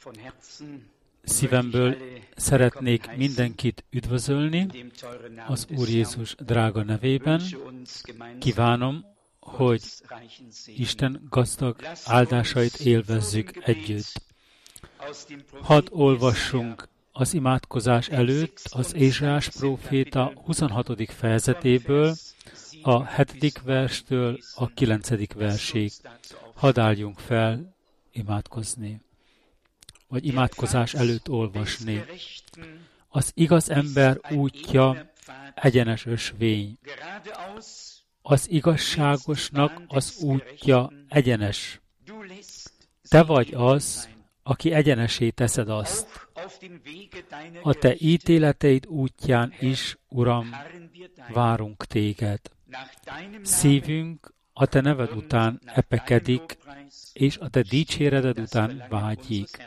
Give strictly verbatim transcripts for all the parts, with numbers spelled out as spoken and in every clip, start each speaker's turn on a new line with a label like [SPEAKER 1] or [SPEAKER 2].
[SPEAKER 1] Szívemből szeretnék mindenkit üdvözölni az Úr Jézus drága nevében. Kívánom, hogy Isten gazdag áldásait élvezzük együtt. Hadd olvassunk az imádkozás előtt az Ézsaiás próféta huszonhatodik fejezetéből, a hetedik verstől a kilencedik versig. Hadd álljunk fel imádkozni, vagy imádkozás előtt olvasni. Az igaz ember útja egyenes ösvény. Az igazságosnak az útja egyenes. Te vagy az, aki egyenesé teszed azt. A te ítéleteid útján is, Uram, várunk téged. Szívünk a te neved után epekedik, és a te dicséreted után vágyik.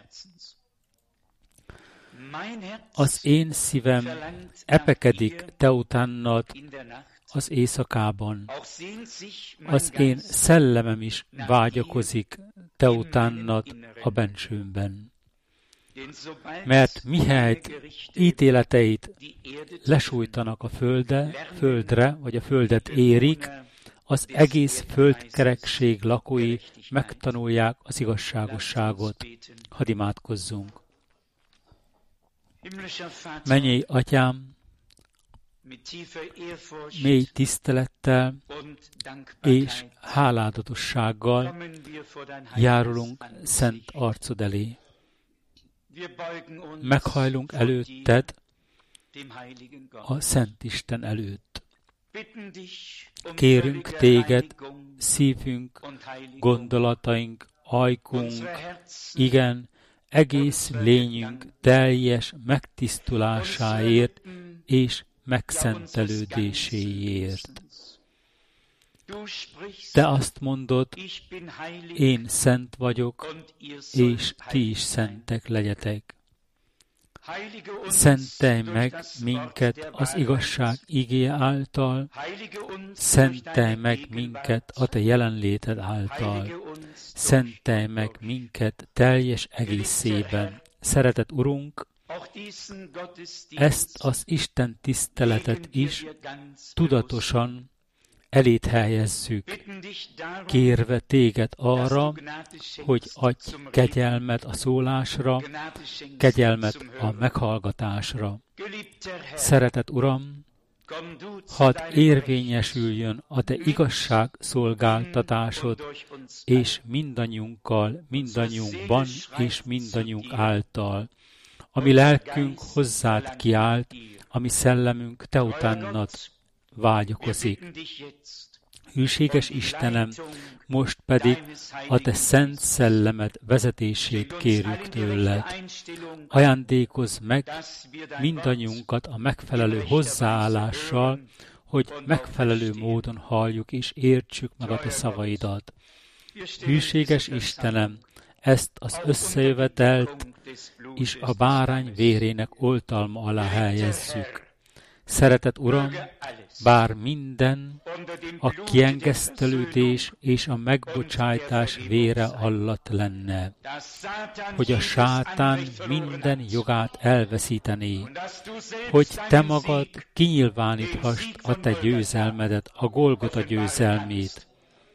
[SPEAKER 1] Az én szívem epekedik te utánad az éjszakában. Az én szellemem is vágyakozik te utánad a bensőmben. Mert mihelyt ítéleteid lesújtanak a földe, földre, vagy a földet érik, az egész földkerekség lakói megtanulják az igazságosságot. Hadd imádkozzunk. Mennyei Atyám, mély tisztelettel és háládatossággal járulunk szent arcod elé. Meghajlunk előtted, a Szent Isten előtt. Kérünk téged, szívünk, gondolataink, ajkunk, igen, egész lényünk teljes megtisztulásáért és megszentelődéséért. Te azt mondod, én szent vagyok, és ti is szentek legyetek. Szentelj meg minket az igazság igéje által, szentelj meg minket a te jelenléted által, szentelj meg minket teljes egészében. Szeretett Urunk, ezt az Isten tiszteletet is tudatosan elét helyezzük, kérve téged arra, hogy adj kegyelmet a szólásra, kegyelmet a meghallgatásra. Szeretett Uram, hadd érvényesüljön a te igazság szolgáltatásod, és mindannyiunkkal, mindannyiunkban és mindannyiunk által. Ami lelkünk hozzád kiált, ami szellemünk te utánad vágyakozik. Hűséges Istenem, most pedig a te szent szellemed vezetését kérjük tőled. Ajándékozz meg mindannyiunkat a megfelelő hozzáállással, hogy megfelelő módon halljuk és értsük meg a te szavaidat. Hűséges Istenem, ezt az összejövetelt és a bárány vérének oltalma alá helyezzük. Szeretett Uram, bár minden a kiengesztelődés és a megbocsájtás vére alatt lenne, hogy a sátán minden jogát elveszítené, hogy te magad kinyilváníthast a te győzelmedet, a Golgota győzelmét.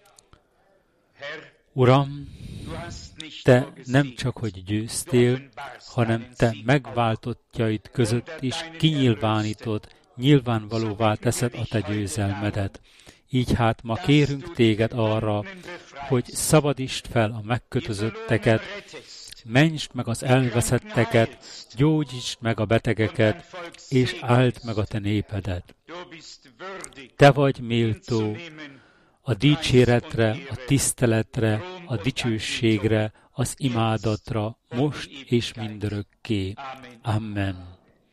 [SPEAKER 1] Uram, te nem csak, hogy győztél, hanem te megváltottjaid között is kinyilvánítod, nyilvánvalóvá teszed a te győzelmedet. Így hát ma kérünk téged arra, hogy szabadítsd fel a megkötözötteket, mentsd meg az elveszetteket, gyógyítsd meg a betegeket, és áld meg a te népedet. Te vagy méltó a dicséretre, a tiszteletre, a dicsőségre, az imádatra, most és mindörökké. Amen.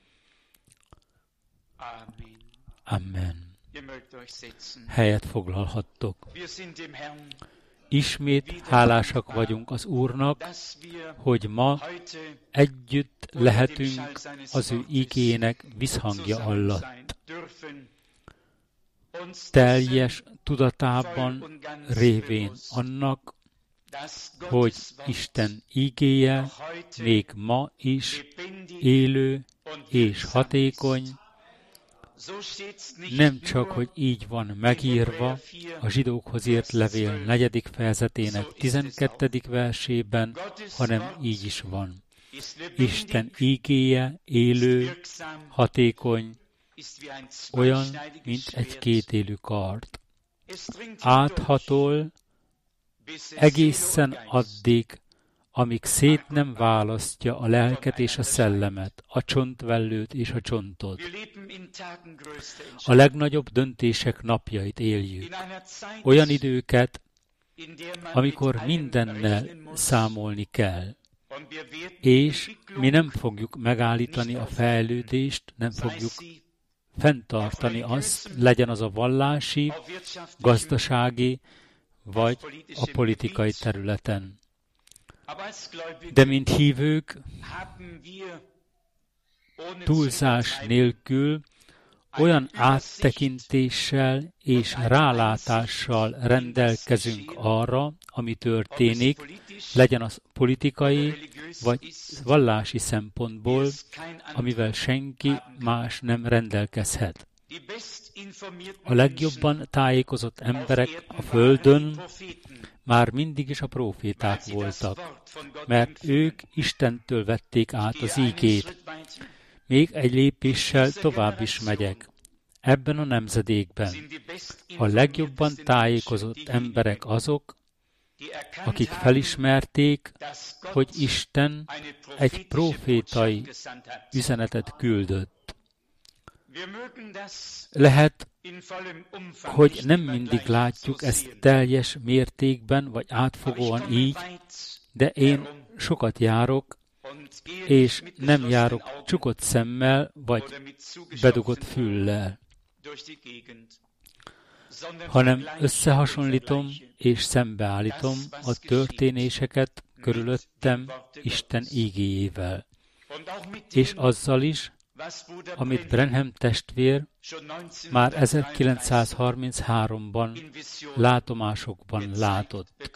[SPEAKER 1] Amen. Helyet foglalhattok. Ismét hálásak vagyunk az Úrnak, hogy ma együtt lehetünk az ő igének visszhangja alatt. Teljes tudatában révén annak, hogy Isten ígéje még ma is élő és hatékony, nem csak, hogy így van megírva a zsidókhoz írt levél negyedik fejezetének tizenkettedik versében, hanem így is van. Isten ígéje élő, hatékony, olyan, mint egy kétélű kard. Áthatol egészen addig, amíg szét nem választja a lelket és a szellemet, a csontvellőt és a csontot. A legnagyobb döntések napjait éljük. Olyan időket, amikor mindennel számolni kell. És mi nem fogjuk megállítani a fejlődést, nem fogjuk fenntartani azt, legyen az a vallási, gazdasági vagy a politikai területen. De mint hívők, túlzás nélkül olyan áttekintéssel és rálátással rendelkezünk arra, ami történik, legyen az politikai vagy vallási szempontból, amivel senki más nem rendelkezhet. A legjobban tájékozott emberek a Földön már mindig is a próféták voltak, mert ők Istentől vették át az ígét. Még egy lépéssel tovább is megyek. Ebben a nemzedékben a legjobban tájékozott emberek azok, akik felismerték, hogy Isten egy prófétai üzenetet küldött. Lehet, hogy nem mindig látjuk ezt teljes mértékben vagy átfogóan így, de én sokat járok, és nem járok csukott szemmel vagy bedugott füllel, hanem összehasonlítom és szembeállítom a történéseket körülöttem Isten ígéjével, és azzal is, amit Branham testvér már ezerkilencszázharminchárom-ban látomásokban látott.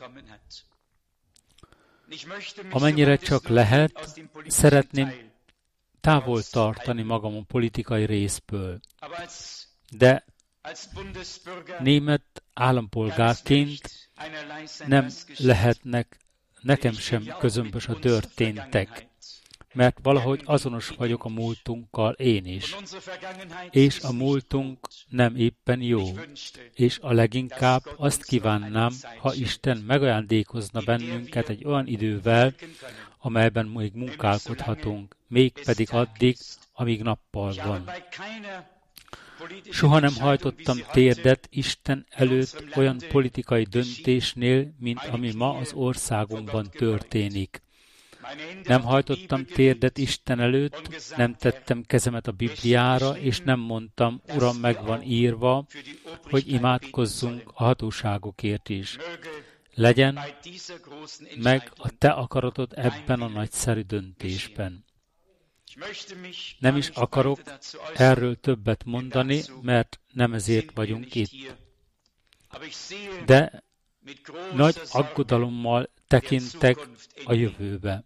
[SPEAKER 1] Amennyire csak lehet, szeretném távol tartani magam a politikai részből, de német állampolgárként nem lehetnek nekem sem közömbös a történtek, mert valahogy azonos vagyok a múltunkkal én is. És a múltunk nem éppen jó, és a leginkább azt kívánnám, ha Isten megajándékozna bennünket egy olyan idővel, amelyben még munkálkodhatunk, mégpedig addig, amíg nappal van. Soha nem hajtottam térdet Isten előtt olyan politikai döntésnél, mint ami ma az országunkban történik. Nem hajtottam térdet Isten előtt, nem tettem kezemet a Bibliára, és nem mondtam, Uram, meg van írva, hogy imádkozzunk a hatóságokért is. Legyen meg a te akaratod ebben a nagyszerű döntésben. Nem is akarok erről többet mondani, mert nem ezért vagyunk itt. De nagy aggodalommal tekintek a jövőbe.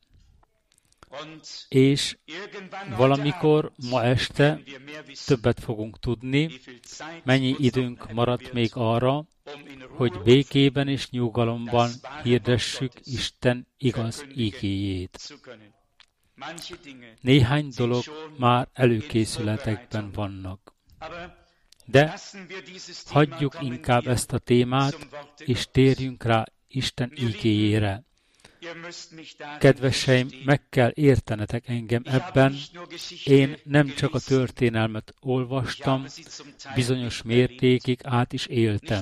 [SPEAKER 1] És valamikor ma este többet fogunk tudni, mennyi időnk maradt még arra, hogy békében és nyugalomban hirdessük Isten igaz ígéjét. Néhány dolog már előkészületekben vannak. De hagyjuk inkább ezt a témát, és térjünk rá Isten ígéjére. Kedveseim, meg kell értenetek engem ebben, én nem csak a történelmet olvastam, bizonyos mértékig át is éltem.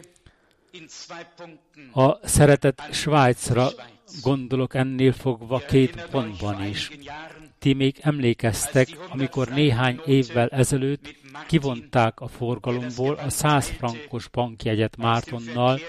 [SPEAKER 1] A szeretett Svájcra gondolok ennél fogva két pontban is. Ti még emlékeztek, amikor néhány évvel ezelőtt kivonták a forgalomból a száz frankos bankjegyet Mártonnal,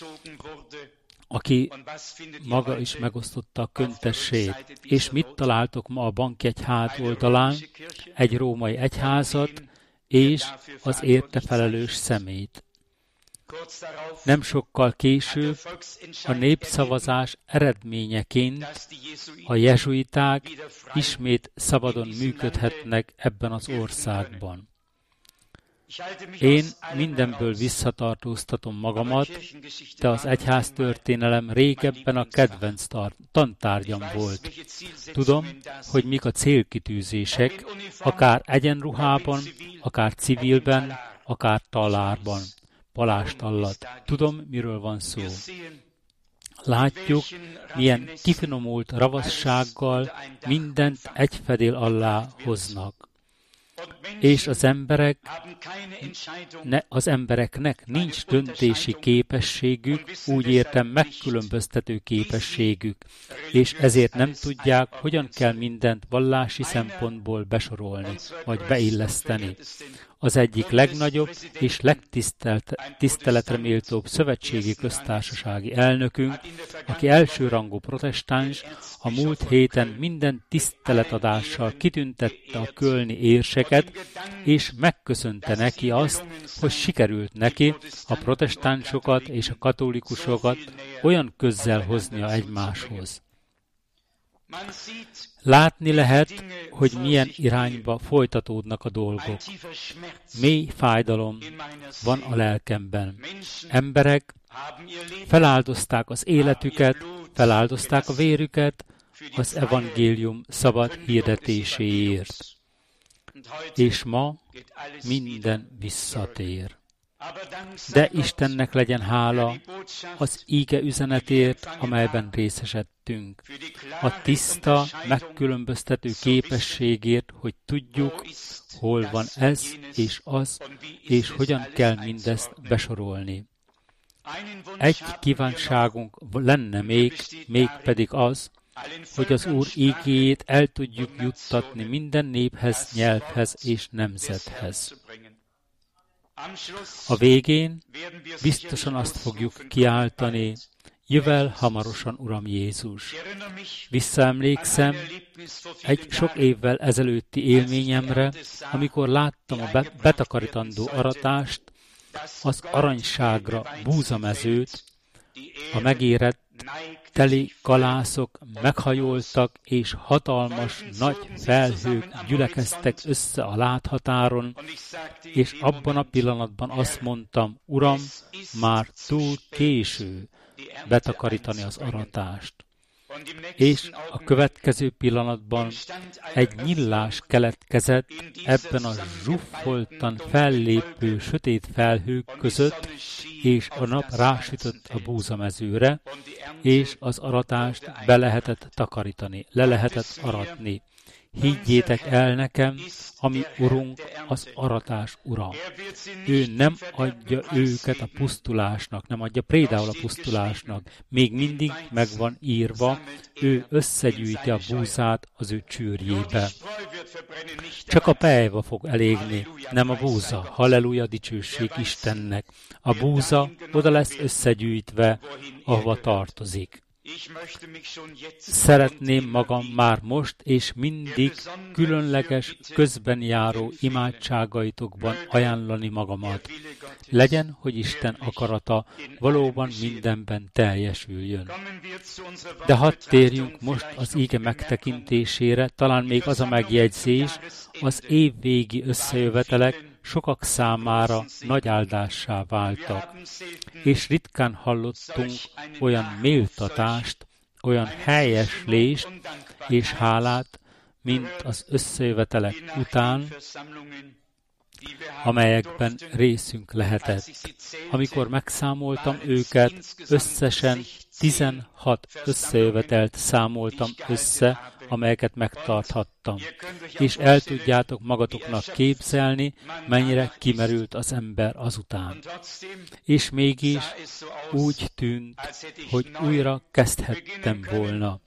[SPEAKER 1] aki maga is megosztotta a könyvtessét. És mit találtok ma a bankjegy hátoldalán? Egy római egyházat és az érte felelős személyt. Nem sokkal később a népszavazás eredményeként a jezsuiták ismét szabadon működhetnek ebben az országban. Én mindenből visszatartóztatom magamat, de az egyháztörténelem régebben a kedvenc tantárgyam volt. Tudom, hogy mik a célkitűzések, akár egyenruhában, akár civilben, akár talárban, palást alatt. Tudom, miről van szó. Látjuk, milyen kifinomult ravassággal mindent egy fedél alá hoznak. És az emberek, ne, az embereknek nincs döntési képességük, úgy értem megkülönböztető képességük, és ezért nem tudják, hogyan kell mindent vallási szempontból besorolni, vagy beilleszteni. Az egyik legnagyobb és legtiszteletre méltóbb szövetségi köztársasági elnökünk, aki elsőrangú protestáns, a múlt héten minden tiszteletadással kitüntette a kölni érseket, és megköszönte neki azt, hogy sikerült neki a protestánsokat és a katolikusokat olyan közel hoznia egymáshoz. Látni lehet, hogy milyen irányba folytatódnak a dolgok. Mély fájdalom van a lelkemben. Emberek feláldozták az életüket, feláldozták a vérüket az evangélium szabad hirdetéséért. És ma minden visszatér. De Istennek legyen hála az íge üzenetért, amelyben részesedtünk. A tiszta, megkülönböztető képességért, hogy tudjuk, hol van ez és az, és hogyan kell mindezt besorolni. Egy kívánságunk lenne még, mégpedig az, hogy az Úr ígéjét el tudjuk juttatni minden néphez, nyelvhez és nemzethez. A végén biztosan azt fogjuk kiáltani, jövel hamarosan, Uram Jézus. Visszaemlékszem egy sok évvel ezelőtti élményemre, amikor láttam a betakarítandó aratást, az aranyságra búzamezőt, a megérett teli kalászok meghajoltak, és hatalmas, nagy felhők gyülekeztek össze a láthatáron, és abban a pillanatban azt mondtam, Uram, már túl késő betakarítani az aratást. És a következő pillanatban egy nyílás keletkezett ebben a zsuffoltan fellépő sötét felhők között, és a nap rásütött a búzamezőre, és az aratást be lehetett takarítani, le lehetett aratni. Higgyétek el nekem, ami Urunk, az aratás Ura. Ő nem adja őket a pusztulásnak, nem adja például a pusztulásnak. Még mindig meg van írva, ő összegyűjti a búzát az ő csőrjébe. Csak a pejva fog elégni, nem a búza. Halleluja, dicsőség Istennek. A búza oda lesz összegyűjtve, ahova tartozik. Szeretném magam már most és mindig különleges, közben járó imádságaitokban ajánlani magamat. Legyen, hogy Isten akarata valóban mindenben teljesüljön. De hadd térjünk most az íge megtekintésére, talán még az a megjegyzés, az évvégi összejövetelek sokak számára nagy áldássá váltak, és ritkán hallottunk olyan méltatást, olyan helyeslést és hálát, mint az összejövetelek után, amelyekben részünk lehetett. Amikor megszámoltam őket, összesen tizenhat összejövetelt számoltam össze, amelyeket megtarthattam. És el tudjátok magatoknak képzelni, mennyire kimerült az ember azután. És mégis úgy tűnt, hogy újra kezdhettem volna.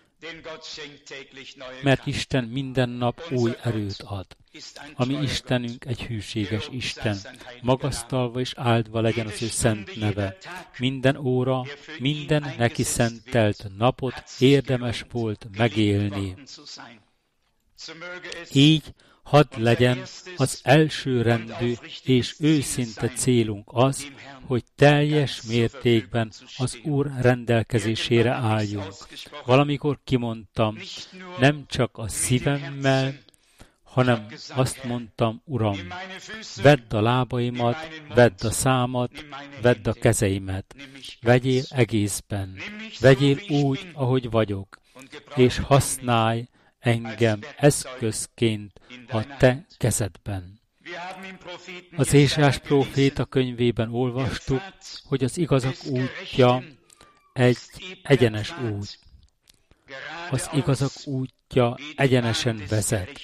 [SPEAKER 1] Mert Isten minden nap új erőt ad. A mi Istenünk egy hűséges Isten, magasztalva és áldva legyen az ő szent neve. Minden óra, minden neki szentelt napot érdemes volt megélni. Így Hadd legyen az elsőrendű és őszinte célunk az, hogy teljes mértékben az Úr rendelkezésére álljunk. Valamikor kimondtam, nem csak a szívemmel, hanem azt mondtam, Uram, vedd a lábaimat, vedd a számat, vedd a kezeimet, vegyél egészben, vegyél úgy, ahogy vagyok, és használj engem eszközként a te kezedben. Az Ézsaiás próféta könyvében olvastuk, hogy az igazak útja egy egyenes út. Az igazak útja egyenesen vezet.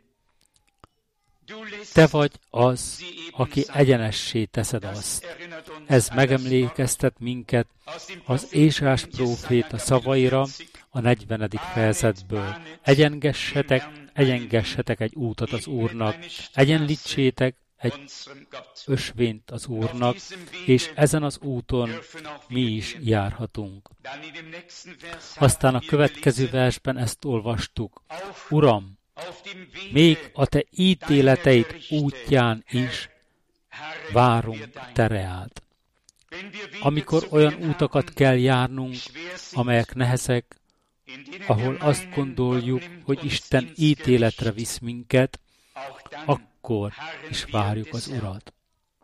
[SPEAKER 1] Te vagy az, aki egyenessé teszed azt. Ez megemlékeztet minket az Ézsaiás próféta szavaira a negyvenedik fejezetből. Egyengessetek, egyengessetek egy útat az Úrnak, egyenlítsétek egy ösvényt az Úrnak, és ezen az úton mi is járhatunk. Aztán a következő versben ezt olvastuk. Uram, még a te ítéleteid útján is várunk te reád. Amikor olyan útakat kell járnunk, amelyek nehezek, ahol azt gondoljuk, hogy Isten ítéletre visz minket, akkor is várjuk az Urat.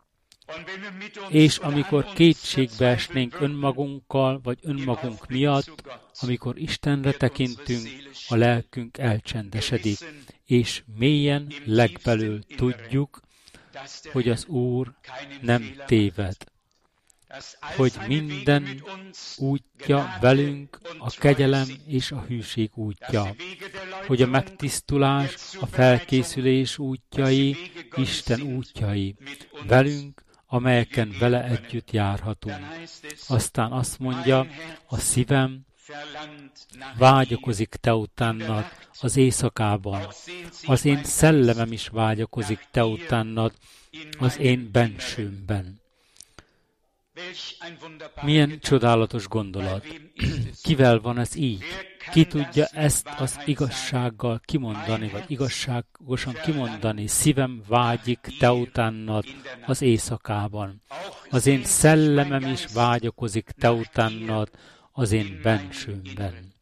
[SPEAKER 1] És amikor kétségbe esnénk önmagunkkal, vagy önmagunk miatt, amikor Istenre tekintünk, a lelkünk elcsendesedik, és mélyen legbelül tudjuk, hogy az Úr nem téved, hogy minden útja velünk a kegyelem és a hűség útja, hogy a megtisztulás, a felkészülés útjai, Isten útjai velünk, amelyeken vele együtt járhatunk. Aztán azt mondja, a szívem vágyakozik te utánad az éjszakában, az én szellemem is vágyakozik te utánad az én bensőmben. Milyen csodálatos gondolat. Kivel van ez így? Ki tudja ezt az igazsággal kimondani, vagy igazságosan kimondani? Szívem vágyik te utánad az éjszakában. Az én szellemem is vágyakozik te utánad az én bensőmben.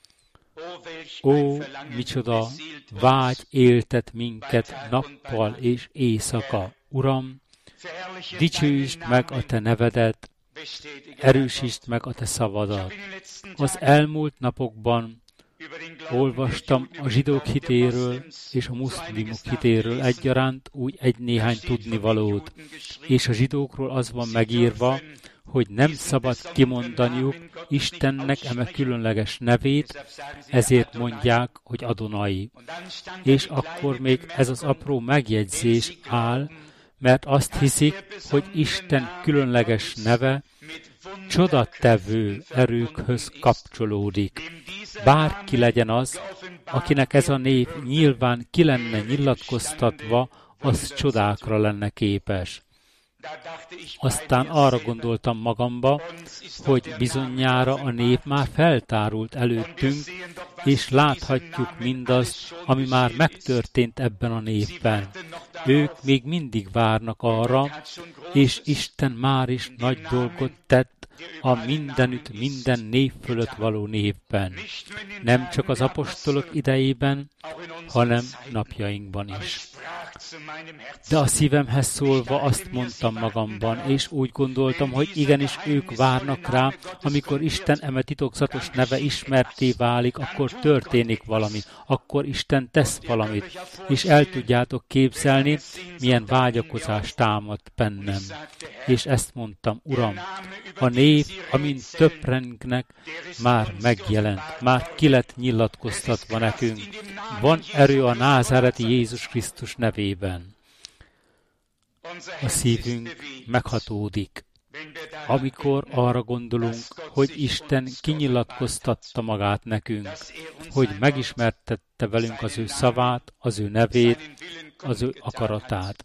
[SPEAKER 1] Ó, micsoda vágy éltet minket nappal és éjszaka. Uram, dicsőítsd meg a te nevedet, erősítsd meg a te szavadat. Az elmúlt napokban olvastam a zsidók hitéről és a muszlimok hitéről egyaránt úgy egy-néhány tudnivalót, és a zsidókról az van megírva, hogy nem szabad kimondaniuk Istennek eme különleges nevét, ezért mondják, hogy Adonai. És akkor még ez az apró megjegyzés áll, mert azt hiszik, hogy Isten különleges neve csodatevő erőkhöz kapcsolódik. Bárki legyen az, akinek ez a név nyilván ki lenne nyilatkoztatva, az csodákra lenne képes. Aztán arra gondoltam magamba, hogy bizonyára a név már feltárult előttünk, és láthatjuk mindazt, ami már megtörtént ebben a névben. Ők még mindig várnak arra, és Isten már is nagy dolgot tett a mindenütt minden név fölött való névben. Nem csak az apostolok idejében, hanem napjainkban is. De a szívemhez szólva azt mondtam magamban, és úgy gondoltam, hogy igenis ők várnak rá, amikor Isten eme titokzatos neve ismertté válik, akkor történik valami, akkor Isten tesz valamit, és el tudjátok képzelni, milyen vágyakozás támad bennem. És ezt mondtam, Uram, a név, amint töprengnek, már megjelent, már ki lett nyilatkoztatva nekünk. Van erő a názáreti Jézus Krisztus nevében. A szívünk meghatódik, amikor arra gondolunk, hogy Isten kinyilatkoztatta magát nekünk, hogy megismertette velünk az ő szavát, az ő nevét, az ő akaratát.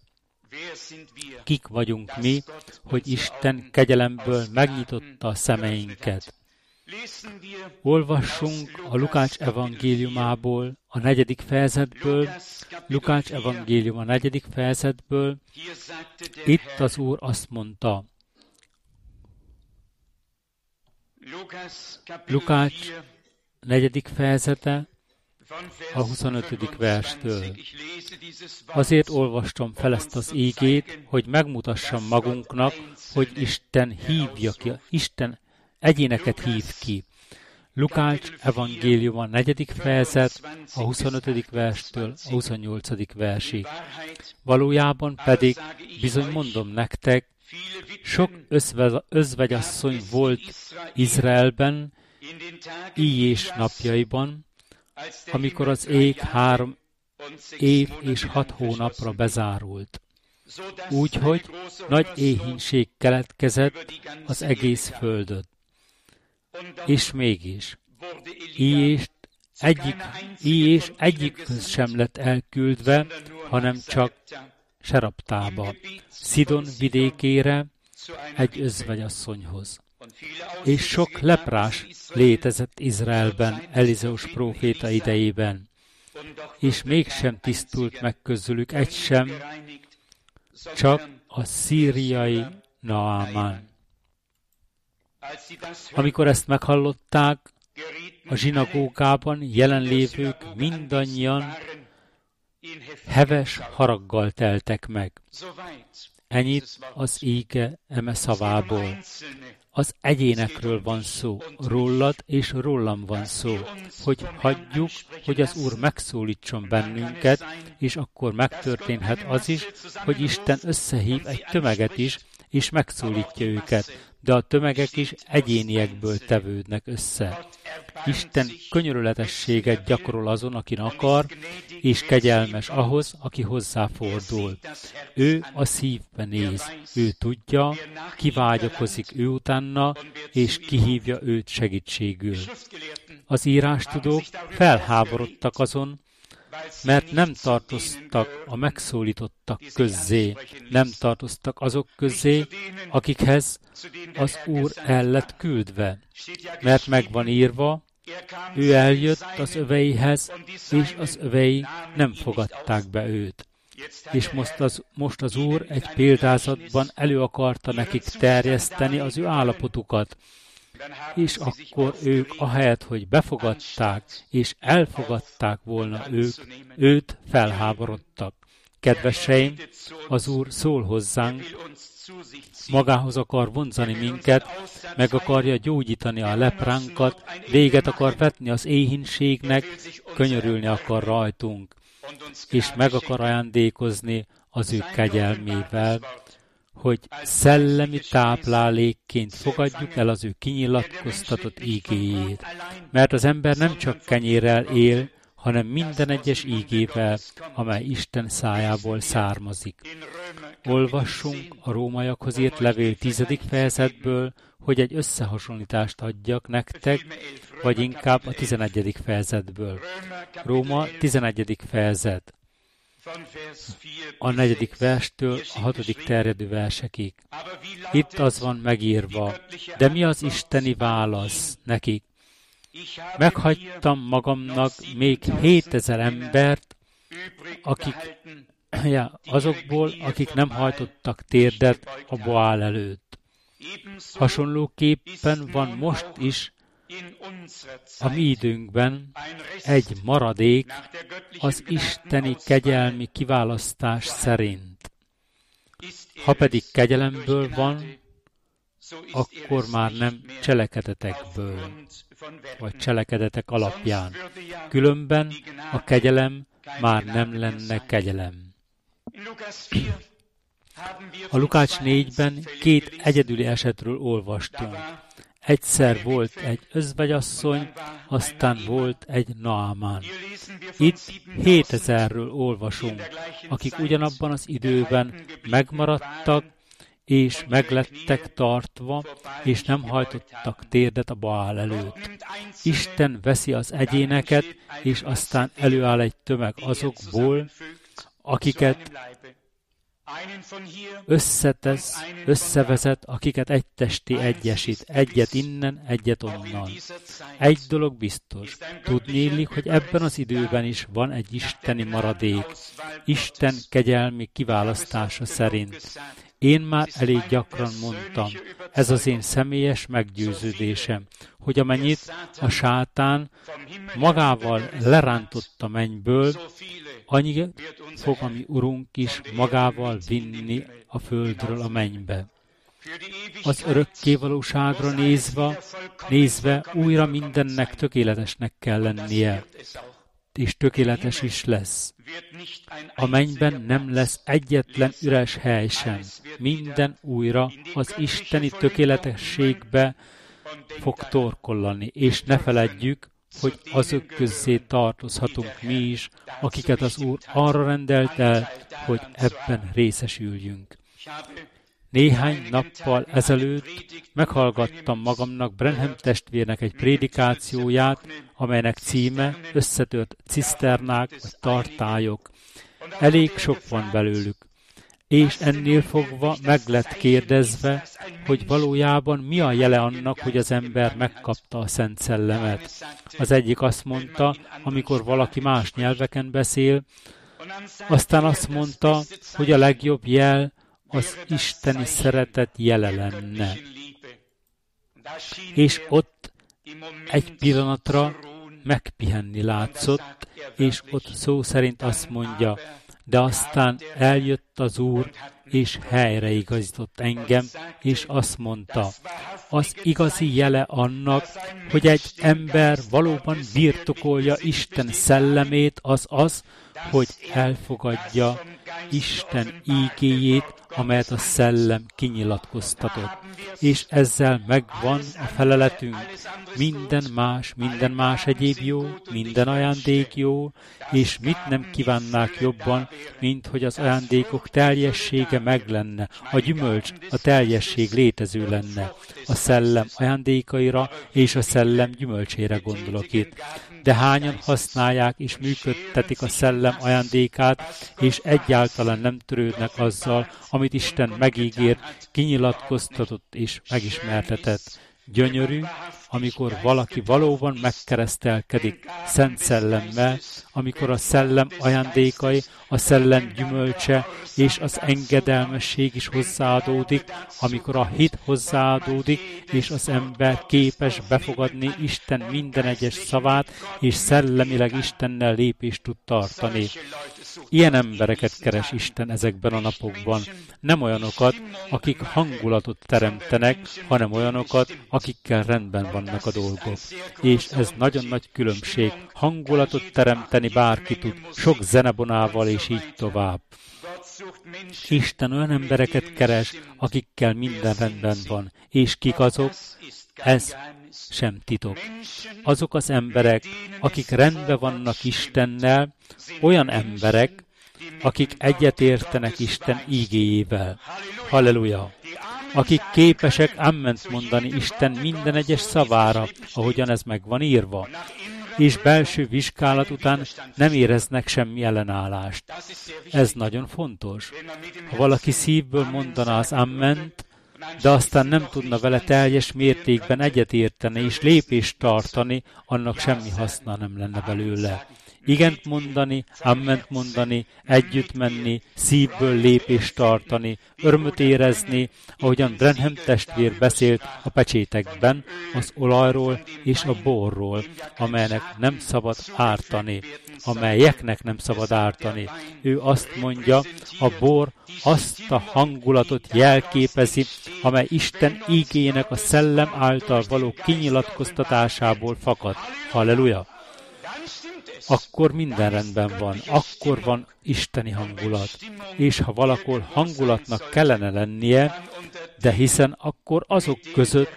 [SPEAKER 1] Kik vagyunk mi, hogy Isten kegyelemből megnyitotta a szemeinket? Olvassunk a Lukács evangéliumából, a negyedik fejezetből, Lukács evangélium a negyedik fejezetből. Itt az Úr azt mondta, Lukács negyedik fejezete, a huszonötödik verstől. Azért olvastam fel ezt az ígét, hogy megmutassam magunknak, hogy Isten hívja ki, Isten egyéneket hív ki. Lukács evangélium a negyedik fejezet, a huszonötödik verstől a huszonnyolcadik versig. Valójában pedig, bizony mondom nektek, sok özvegyasszony volt Izraelben, Íjés napjaiban, amikor az ég három év és hat hónapra bezárult. Úgyhogy nagy éhínség keletkezett az egész földön. És mégis, Íjés egyik, Íjés egyikhez sem lett elküldve, hanem csak Seraptába, Szidon vidékére, egy özvegyasszonyhoz. És sok leprás létezett Izraelben Elizeus próféta idejében, és mégsem tisztult meg közülük egy sem, csak a szíriai Naamán. Amikor ezt meghallották, a zsinagógában jelenlévők mindannyian heves haraggal teltek meg. Ennyit az íge eme szavából. Az egyénekről van szó, rólad és rólam van szó, hogy hagyjuk, hogy az Úr megszólítson bennünket, és akkor megtörténhet az is, hogy Isten összehív egy tömeget is, és megszólítja őket, de a tömegek is egyéniekből tevődnek össze. Isten könyörületességet gyakorol azon, akin akar, és kegyelmes ahhoz, aki hozzáfordul. Ő a szívbe néz, ő tudja, ki vágyakozik ő utána, és kihívja őt segítségül. Az írástudók felháborodtak azon, mert nem tartoztak a megszólítottak közzé, nem tartoztak azok közzé, akikhez az Úr el lett küldve, mert megvan írva, ő eljött az öveihez, és az övei nem fogadták be őt. És most az, most az Úr egy példázatban elő akarta nekik terjeszteni az ő állapotukat, és akkor ők ahelyett, hogy befogadták és elfogadták volna ők, őt felháborodtak. Kedveseim, az Úr szól hozzánk, magához akar vonzani minket, meg akarja gyógyítani a lepránkat, véget akar vetni az éhínségnek, könyörülni akar rajtunk, és meg akar ajándékozni az ő kegyelmével, hogy szellemi táplálékként fogadjuk el az ő kinyilatkoztatott ígéjét. Mert az ember nem csak kenyérrel él, hanem minden egyes ígével, amely Isten szájából származik. Olvassunk a Rómaiakhoz írt levél tizedik fejezetből, hogy egy összehasonlítást adjak nektek, vagy inkább a tizenegyedik fejezetből. Róma tizenegyedik fejezet. A negyedik verstől a hatodik terjedő versekig. Itt az van megírva, de mi az isteni válasz nekik? Meghagytam magamnak még hétezer embert, akik, ja, azokból, akik nem hajtottak térdet a Baál előtt. Hasonlóképpen van most is a mi időnkben egy maradék az isteni kegyelmi kiválasztás szerint. Ha pedig kegyelemből van, akkor már nem cselekedetekből, vagy cselekedetek alapján. Különben a kegyelem már nem lenne kegyelem. A Lukács négyben két egyedüli esetről olvastunk. Egyszer volt egy özvegyasszony, aztán volt egy Naamán. Itt hétezerről olvasunk, akik ugyanabban az időben megmaradtak, és meglettek tartva, és nem hajtottak térdet a Baál előtt. Isten veszi az egyéneket, és aztán előáll egy tömeg azokból, akiket összetesz, összevezet, akiket egy testé egyesít, egyet innen, egyet onnan. Egy dolog biztos, tudnélik, hogy ebben az időben is van egy isteni maradék, Isten kegyelmi kiválasztása szerint. Én már elég gyakran mondtam, ez az én személyes meggyőződésem, hogy amennyit a sátán magával lerántott a mennyből, annyi fog a mi Urunk is magával vinni a földről a mennybe. Az örökkévalóságra nézve, nézve újra mindennek tökéletesnek kell lennie, és tökéletes is lesz. A mennyben nem lesz egyetlen üres hely sem. Minden újra az isteni tökéletességbe fog torkollani, és ne feledjük, hogy azok közzé tartozhatunk mi is, akiket az Úr arra rendelt el, hogy ebben részesüljünk. Néhány nappal ezelőtt meghallgattam magamnak Branham testvérnek egy prédikációját, amelynek címe összetört ciszternák vagy tartályok. Elég sok van belőlük, és ennél fogva meg lett kérdezve, hogy valójában mi a jele annak, hogy az ember megkapta a Szent Szellemet. Az egyik azt mondta, amikor valaki más nyelveken beszél, aztán azt mondta, hogy a legjobb jel az isteni szeretet jele lenne. És ott egy pillanatra megpihenni látszott, és ott szó szerint azt mondja, de aztán eljött az Úr, és helyreigazított engem, és azt mondta, az igazi jele annak, hogy egy ember valóban birtokolja Isten szellemét, az az, hogy elfogadja Isten ígéjét, amelyet a szellem kinyilatkoztatott. És ezzel megvan a feleletünk. Minden más, minden más egyéb jó, minden ajándék jó, és mit nem kívánnák jobban, mint hogy az ajándékok teljessége meg lenne, a gyümölcs, a teljesség létező lenne. A szellem ajándékaira és a szellem gyümölcsére gondolok itt. De hányan használják és működtetik a szellem ajándékát, és egyáltalán nem törődnek azzal, amit Isten megígért, kinyilatkoztatott és megismertetett. Gyönyörű, amikor valaki valóban megkeresztelkedik Szent Szellemmel, amikor a szellem ajándékai, a szellem gyümölcse és az engedelmesség is hozzáadódik, amikor a hit hozzáadódik, és az ember képes befogadni Isten minden egyes szavát, és szellemileg Istennel lépést tud tartani. Ilyen embereket keres Isten ezekben a napokban. Nem olyanokat, akik hangulatot teremtenek, hanem olyanokat, akikkel rendben vannak a dolgok. És ez nagyon nagy különbség. Hangulatot teremteni bárki tud, sok zenebonával és így tovább. Isten olyan embereket keres, akikkel minden rendben van. És kik azok? Ez sem titok. Azok az emberek, akik rendben vannak Istennel, olyan emberek, akik egyetértenek Isten ígéjével. Halleluja! Akik képesek amment mondani Isten minden egyes szavára, ahogyan ez meg van írva, és belső vizsgálat után nem éreznek semmi ellenállást. Ez nagyon fontos. Ha valaki szívből mondaná az amment, de aztán nem tudna vele teljes mértékben egyetérteni és lépést tartani, annak semmi haszna nem lenne belőle. Igent mondani, amment mondani, együtt menni, szívből lépést tartani, örömöt érezni, ahogyan Branham testvér beszélt a pecsétekben, az olajról és a borról, amelynek nem szabad ártani, amelyeknek nem szabad ártani. Ő azt mondja, a bor azt a hangulatot jelképezi, amely Isten ígéjének a szellem által való kinyilatkoztatásából fakad. Halleluja! Akkor minden rendben van, akkor van isteni hangulat. És ha valahol hangulatnak kellene lennie, de hiszen akkor azok között,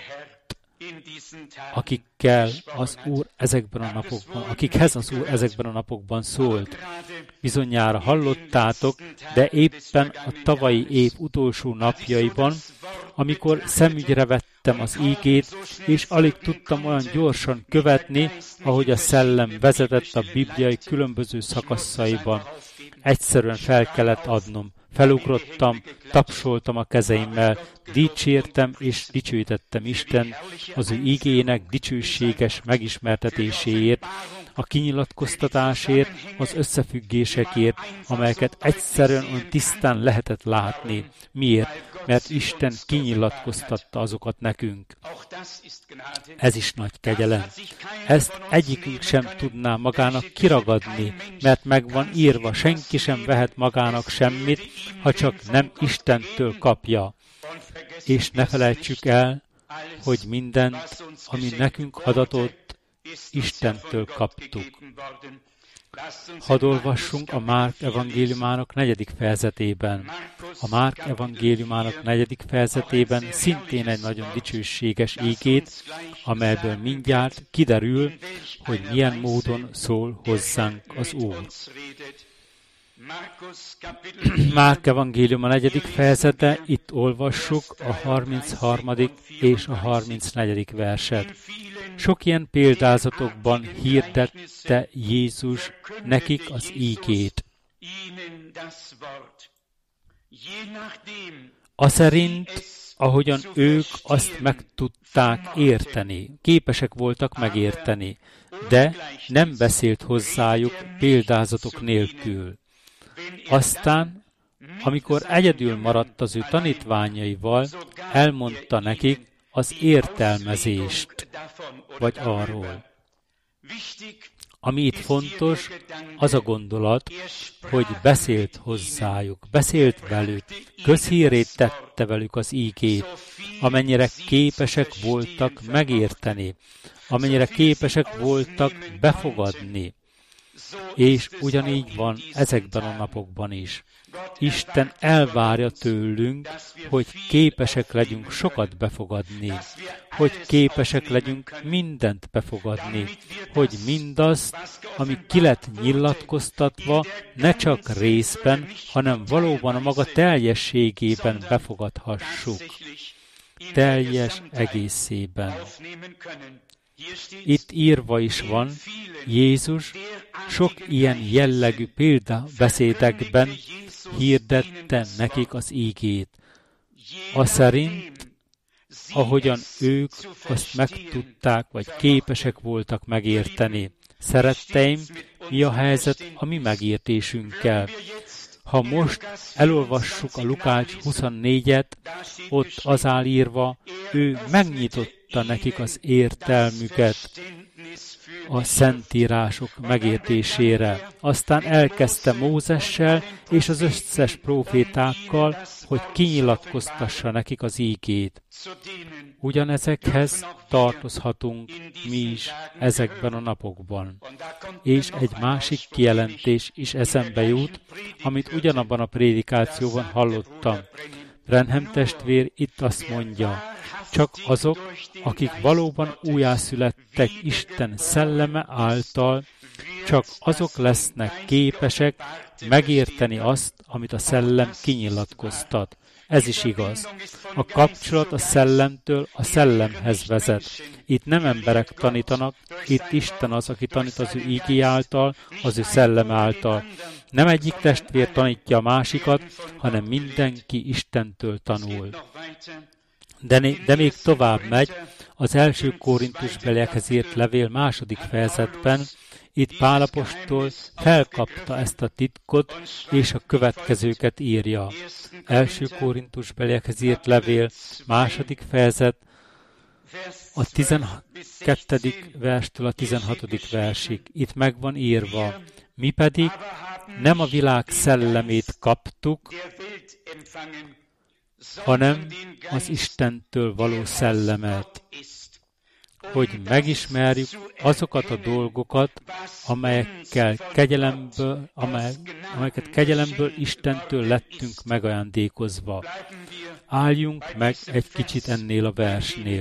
[SPEAKER 1] akikkel az Úr ezekben a napokban, akikhez az Úr ezekben a napokban szólt. Bizonyára hallottátok, de éppen a tavalyi év utolsó napjaiban, amikor szemügyre vettem az ígét, és alig tudtam olyan gyorsan követni, ahogy a szellem vezetett a bibliai különböző szakaszaiban. Egyszerűen fel kellett adnom. felugrottam, tapsoltam a kezeimmel, dicsértem és dicsőítettem Isten az ő igének dicsőséges megismertetéséért, a kinyilatkoztatásért, az összefüggésekért, amelyeket egyszerűen olyan tisztán lehetett látni. Miért? Mert Isten kinyilatkoztatta azokat nekünk. Ez is nagy kegyelem. Ezt egyikünk sem tudná magának kiragadni, mert meg van írva, senki sem vehet magának semmit, ha csak nem Istentől kapja. És ne felejtsük el, hogy mindent, ami nekünk adatott, Istentől kaptuk. Hadd olvassunk a Márk evangéliumának negyedik fejezetében. A Márk evangéliumának negyedik fejezetében szintén egy nagyon dicsőséges ígét, amelyből mindjárt kiderül, hogy milyen módon szól hozzánk az Úr. Márk evangélium a negyedik fejezete, itt olvassuk a harmincharmadik és a harmincnegyedik verset. Sok ilyen példázatokban hirdette Jézus nekik az ígét. Aszerint, ahogyan ők azt meg tudták érteni, képesek voltak megérteni, de nem beszélt hozzájuk példázatok nélkül. Aztán, amikor egyedül maradt az ő tanítványaival, elmondta nekik az értelmezést, vagy arról. Ami itt fontos, az a gondolat, hogy beszélt hozzájuk, beszélt velük, közhírét tette velük az ígét, amennyire képesek voltak megérteni, amennyire képesek voltak befogadni. És ugyanígy van ezekben a napokban is. Isten elvárja tőlünk, hogy képesek legyünk sokat befogadni, hogy képesek legyünk mindent befogadni, hogy mindazt, ami ki lett nyilatkoztatva, ne csak részben, hanem valóban a maga teljességében befogadhassuk. Teljes egészében. Itt írva is van, Jézus sok ilyen jellegű példabeszédekben hirdette nekik az ígét. Aszerint, ahogyan ők azt megtudták, vagy képesek voltak megérteni. Szeretteim, mi a helyzet a mi megértésünkkel? Ha most elolvassuk a Lukács huszonnégyet, ott az áll írva, ő megnyitotta nekik az értelmüket a szentírások megértésére. Aztán elkezdte Mózessel és az összes prófétákkal, hogy kinyilatkoztassa nekik az ígét. Ugyanezekhez tartozhatunk mi is ezekben a napokban. És egy másik kijelentés is eszembe jut, amit ugyanabban a prédikációban hallottam. Branham testvér itt azt mondja, csak azok, akik valóban újjászülettek Isten szelleme által, csak azok lesznek képesek megérteni azt, amit a szellem kinyilatkoztat. Ez is igaz. A kapcsolat a szellemtől a szellemhez vezet. Itt nem emberek tanítanak, itt Isten az, aki tanít az ő ígé által, az ő szellem által. Nem egyik testvér tanítja a másikat, hanem mindenki Istentől tanul. De, né- de még tovább megy, az első Korintusbeliekhez írt levél második fejezetben, itt Pál apostol felkapta ezt a titkot, és a következőket írja. Első Korintusbeliekhez írt levél második fejezet, a tizenkettedik verstől a tizenhatodik versig. Itt meg van írva, mi pedig nem a világ szellemét kaptuk, hanem az Istentől való szellemet, hogy megismerjük azokat a dolgokat, amelyekkel kegyelemből, amely, amelyeket kegyelemből Istentől lettünk megajándékozva. Álljunk meg egy kicsit ennél a versnél.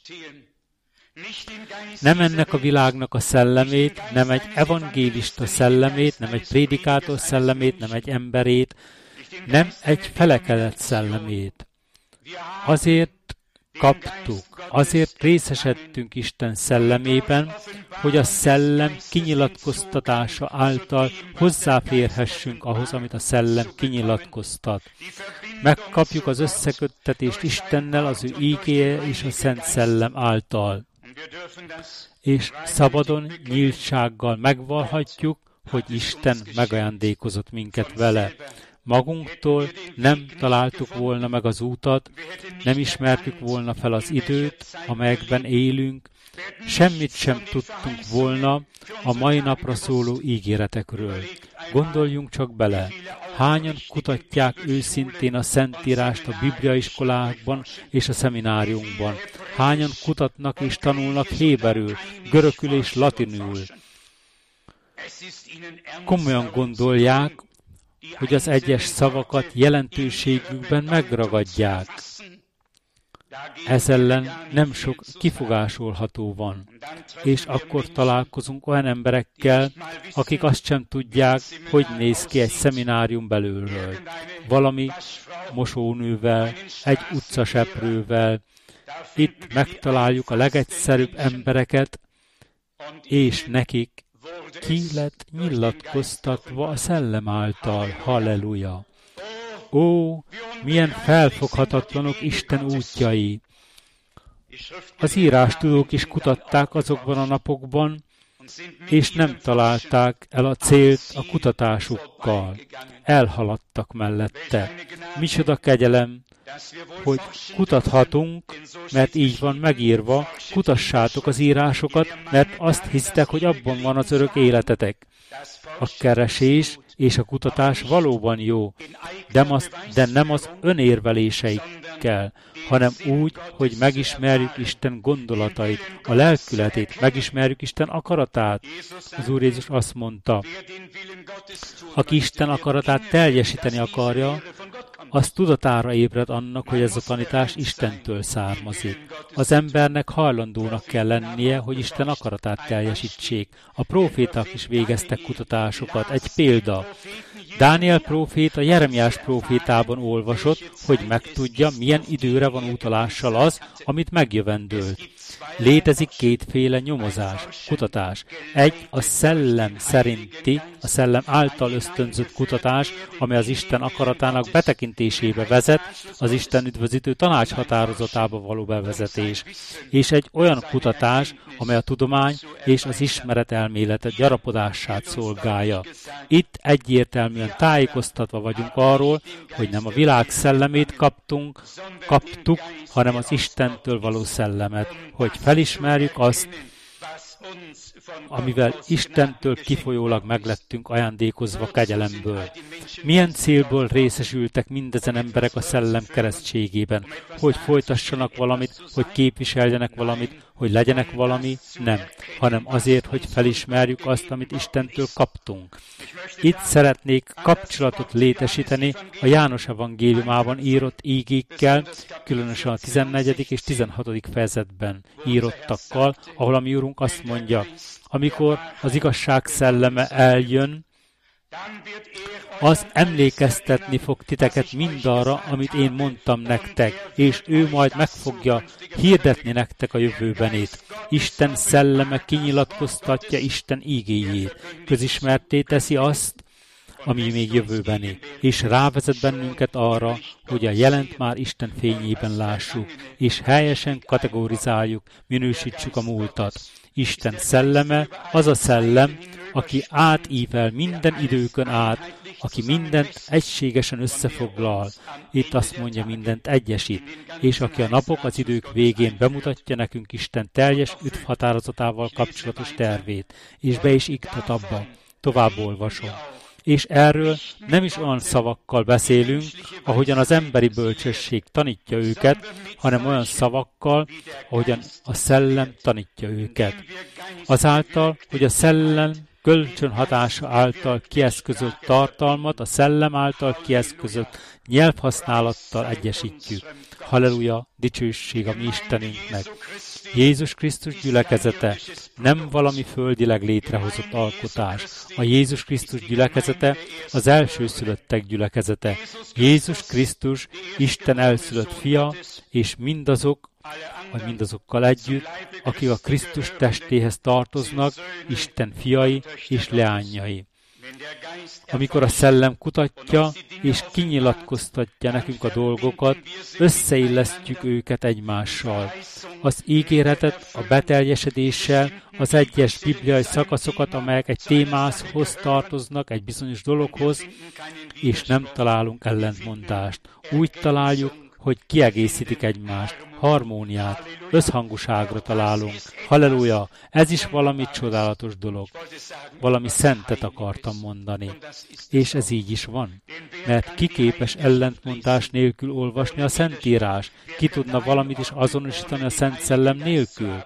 [SPEAKER 1] Nem ennek a világnak a szellemét, nem egy evangélista szellemét, nem egy prédikátor szellemét, nem egy emberét, nem egy felekedett szellemét. Azért kaptuk. Azért részesedtünk Isten szellemében, hogy a szellem kinyilatkoztatása által hozzáférhessünk ahhoz, amit a szellem kinyilatkoztat. Megkapjuk az összeköttetést Istennel az ő ígéje és a Szent Szellem által. És szabadon, nyíltsággal megvallhatjuk, hogy Isten megajándékozott minket vele. Magunktól nem találtuk volna meg az útat, nem ismertük volna fel az időt, amelyekben élünk, semmit sem tudtunk volna a mai napra szóló ígéretekről. Gondoljunk csak bele, hányan kutatják őszintén a Szentírást a bibliaiskolákban és a szemináriumban, hányan kutatnak és tanulnak héberül, görögül és latinul. Komolyan gondolják, hogy az egyes szavakat jelentőségükben megragadják. Ez ellen nem sok kifogásolható van. És akkor találkozunk olyan emberekkel, akik azt sem tudják, hogy néz ki egy szeminárium belülről. Valami mosónővel, egy utcaseprővel. Itt megtaláljuk a legegyszerűbb embereket, és nekik ki lett nyilatkoztatva a szellem által. Halleluja! Ó, milyen felfoghatatlanok Isten útjai! Az írástudók is kutatták azokban a napokban, és nem találták el a célt a kutatásukkal. Elhaladtak mellette. Micsoda kegyelem, hogy kutathatunk, mert így van megírva, kutassátok az írásokat, mert azt hisztek, hogy abban van az örök életetek. A keresés és a kutatás valóban jó, de, az, de nem az önérveléseikkel, hanem úgy, hogy megismerjük Isten gondolatait, a lelkületét, megismerjük Isten akaratát. Az Úr Jézus azt mondta, aki Isten akaratát teljesíteni akarja, az tudatára ébred annak, hogy ez a tanítás Istentől származik. Az embernek hajlandónak kell lennie, hogy Isten akaratát teljesítsék. A próféták is végeztek kutatásokat. Egy példa. Dániel próféta Jeremiás prófétában olvasott, hogy megtudja, milyen időre van utalással az, amit megjövendőlt. Létezik kétféle nyomozás, kutatás. Egy a szellem szerinti, a szellem által ösztönzött kutatás, amely az Isten akaratának betekintésébe vezet, az Isten üdvözítő tanács határozatába való bevezetés. És egy olyan kutatás, amely a tudomány és az ismeret elmélete gyarapodását szolgálja. Itt egyértelműen tájékoztatva vagyunk arról, hogy nem a világ szellemét kaptunk, kaptuk, hanem az Istentől való szellemet, hogy felismerjük azt, amivel Istentől kifolyólag meglettünk ajándékozva kegyelemből. Milyen célból részesültek mindezen emberek a szellem keresztségében? Hogy folytassanak valamit, hogy képviseljenek valamit, hogy legyenek valami? Nem, hanem azért, hogy felismerjük azt, amit Istentől kaptunk. Itt szeretnék kapcsolatot létesíteni a János evangéliumában írott ígékkel, különösen a tizennegyedik és tizenhatodik fejezetben írottakkal, ahol a mi Úrunk azt mondja, amikor az igazság szelleme eljön, az emlékeztetni fog titeket mindarra, amit én mondtam nektek, és ő majd meg fogja hirdetni nektek a jövőbenét. Isten szelleme kinyilatkoztatja Isten ígéjét, közismertté teszi azt, ami még jövőbeni, és rávezet bennünket arra, hogy a jelent már Isten fényében lássuk, és helyesen kategorizáljuk, minősítsük a múltat. Isten szelleme az a szellem, aki átível minden időkön át, aki mindent egységesen összefoglal. Itt azt mondja, mindent egyesít, és aki a napok, az idők végén bemutatja nekünk Isten teljes üdv határozatával kapcsolatos tervét, és be is iktat abba. Tovább olvasom. És erről nem is olyan szavakkal beszélünk, ahogyan az emberi bölcsesség tanítja őket, hanem olyan szavakkal, ahogyan a szellem tanítja őket. Azáltal, hogy a szellem kölcsönhatása által kieszközölt tartalmat a szellem által kieszközölt nyelvhasználattal egyesítjük. Halleluja, dicsőség a mi Istenünknek. Jézus Krisztus gyülekezete nem valami földileg létrehozott alkotás. A Jézus Krisztus gyülekezete az elsőszülöttek gyülekezete. Jézus Krisztus Isten elszülött fia, és mindazok, vagy mindazokkal együtt, akik a Krisztus testéhez tartoznak, Isten fiai és leányai. Amikor a szellem kutatja és kinyilatkoztatja nekünk a dolgokat, összeillesztjük őket egymással. Az ígéretet a beteljesedéssel, az egyes bibliai szakaszokat, amelyek egy témához tartoznak, egy bizonyos dologhoz, és nem találunk ellentmondást. Úgy találjuk, hogy kiegészítik egymást, harmóniát, összhangúságra találunk. Halleluja! Ez is valami csodálatos dolog. Valami szentet akartam mondani. És ez így is van. Mert ki képes ellentmondás nélkül olvasni a Szentírás? Ki tudna valamit is azonosítani a Szent Szellem nélkül?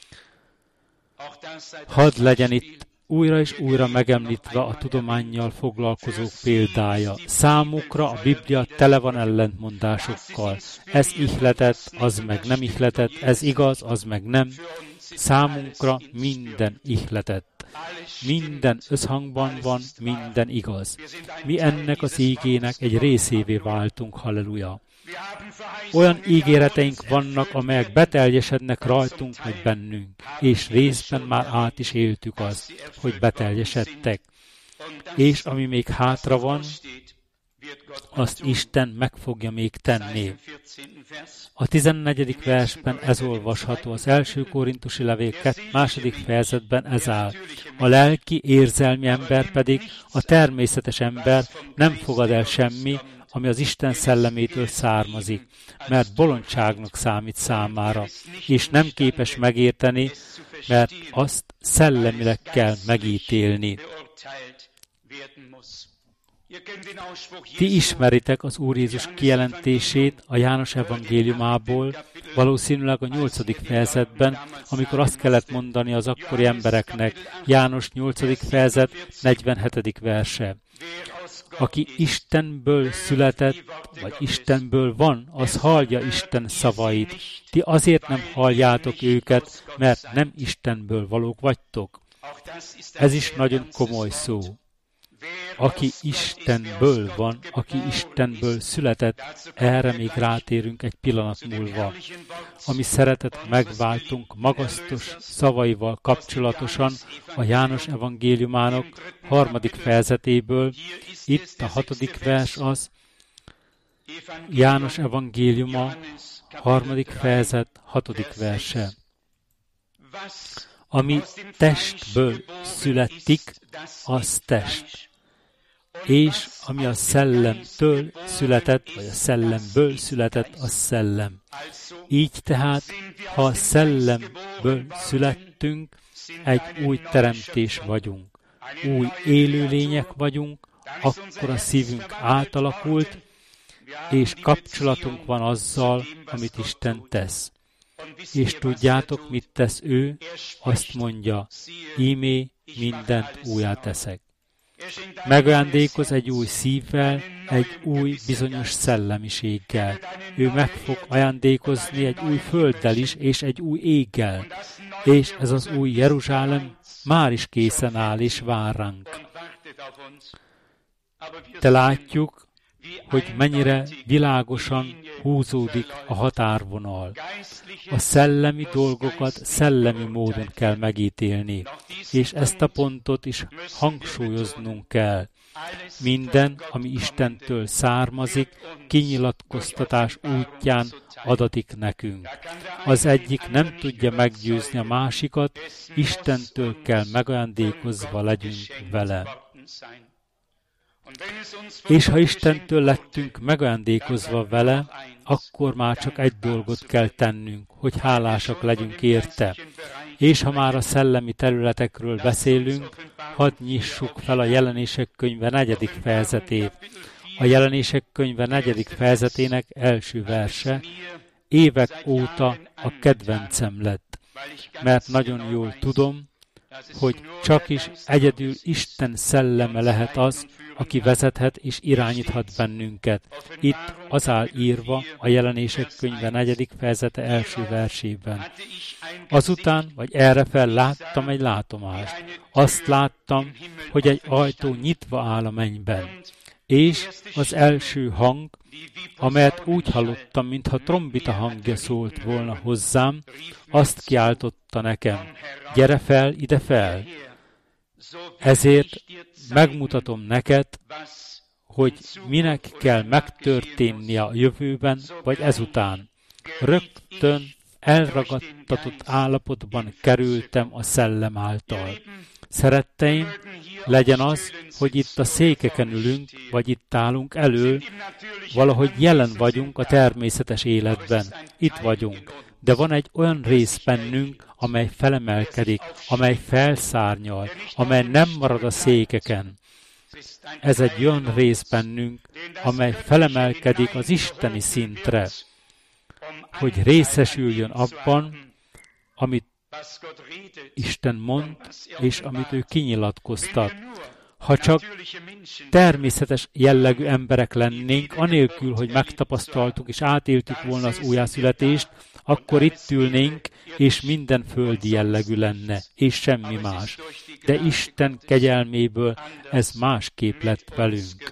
[SPEAKER 1] Hadd legyen itt újra és újra megemlítve a tudománnyal foglalkozók példája. Számukra a Biblia tele van ellentmondásokkal. Ez ihletett, az meg nem ihletett, ez igaz, az meg nem. Számunkra minden ihletett. Minden összhangban van, minden igaz. Mi ennek az ígének egy részévé váltunk, halleluja. Olyan ígéreteink vannak, amelyek beteljesednek rajtunk vagy bennünk, és részben már át is éltük azt, hogy beteljesedtek. És ami még hátra van, azt Isten meg fogja még tenni. A tizennegyedik versben ez olvasható, az első korintusi levél második fejezetben ez áll. A lelki, érzelmi ember pedig, a természetes ember nem fogad el semmi, ami az Isten szellemétől származik, mert bolondságnak számít számára, és nem képes megérteni, mert azt szellemileg kell megítélni. Ti ismeritek az Úr Jézus kijelentését a János evangéliumából, valószínűleg a nyolcadik fejezetben, amikor azt kellett mondani az akkori embereknek, János nyolcadik fejezet, negyvenhetedik verse. Aki Istenből született, vagy Istenből van, az hallja Isten szavait. Ti azért nem halljátok őket, mert nem Istenből valók vagytok. Ez is nagyon komoly szó. Aki Istenből van, aki Istenből született, erre még rátérünk egy pillanat múlva. Ami szeretet megváltunk magasztos szavaival kapcsolatosan a János evangéliumának harmadik fejezetéből, itt a hatodik vers az, János evangéliuma harmadik fejezet hatodik verse. Ami testből születik, az test. És ami a szellemtől született, vagy a szellemből született, az szellem. Így tehát, ha a szellemből születtünk, egy új teremtés vagyunk. Új élőlények vagyunk, akkor a szívünk átalakult, és kapcsolatunk van azzal, amit Isten tesz. És tudjátok, mit tesz ő? Azt mondja, íme mindent újjá teszek. Megajándékoz egy új szívvel, egy új bizonyos szellemiséggel. Ő meg fog ajándékozni egy új földdel is, és egy új éggel. És ez az új Jeruzsálem már is készen áll, és vár ránk. De látjuk, hogy mennyire világosan húzódik a határvonal. A szellemi dolgokat szellemi módon kell megítélni, és ezt a pontot is hangsúlyoznunk kell. Minden, ami Istentől származik, kinyilatkoztatás útján adatik nekünk. Az egyik nem tudja meggyőzni a másikat, Istentől kell megajándékozva legyünk vele. És ha Istentől lettünk megajándékozva vele, akkor már csak egy dolgot kell tennünk, hogy hálásak legyünk érte. És ha már a szellemi területekről beszélünk, hadd nyissuk fel a Jelenések könyve negyedik fejezetét. A Jelenések könyve negyedik fejezetének első verse, évek óta a kedvencem lett, mert nagyon jól tudom, hogy csak is egyedül Isten szelleme lehet az, aki vezethet és irányíthat bennünket. Itt az áll írva a Jelenések könyve negyedik fejezete első versében. Azután, vagy errefel láttam egy látomást. Azt láttam, hogy egy ajtó nyitva áll a mennyben, És az első hang, amelyet úgy hallottam, mintha trombita hangja szólt volna hozzám, azt kiáltotta nekem, gyere fel, ide fel. Ezért megmutatom neked, hogy minek kell megtörténnie a jövőben, vagy ezután. Rögtön elragadtatott állapotban kerültem a szellem által. Szeretteim, legyen az, hogy itt a székeken ülünk, vagy itt állunk elől, valahogy jelen vagyunk a természetes életben. Itt vagyunk. De van egy olyan rész bennünk, amely felemelkedik, amely felszárnyal, amely nem marad a székeken. Ez egy olyan rész bennünk, amely felemelkedik az isteni szintre, hogy részesüljön abban, amit Isten mond, és amit ő kinyilatkoztat. Ha csak természetes jellegű emberek lennénk, anélkül, hogy megtapasztaltuk és átéltük volna az újjászületést, akkor itt ülnénk, és minden földi jellegű lenne, és semmi más. De Isten kegyelméből ez másképp lett velünk.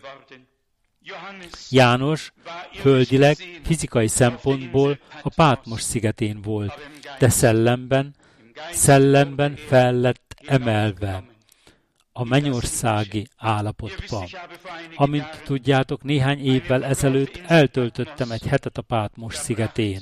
[SPEAKER 1] János földileg, fizikai szempontból a Pátmos szigetén volt, de szellemben, szellemben fel lett emelve a mennyországi állapotba. Amint tudjátok, néhány évvel ezelőtt eltöltöttem egy hetet a Pátmos szigetén.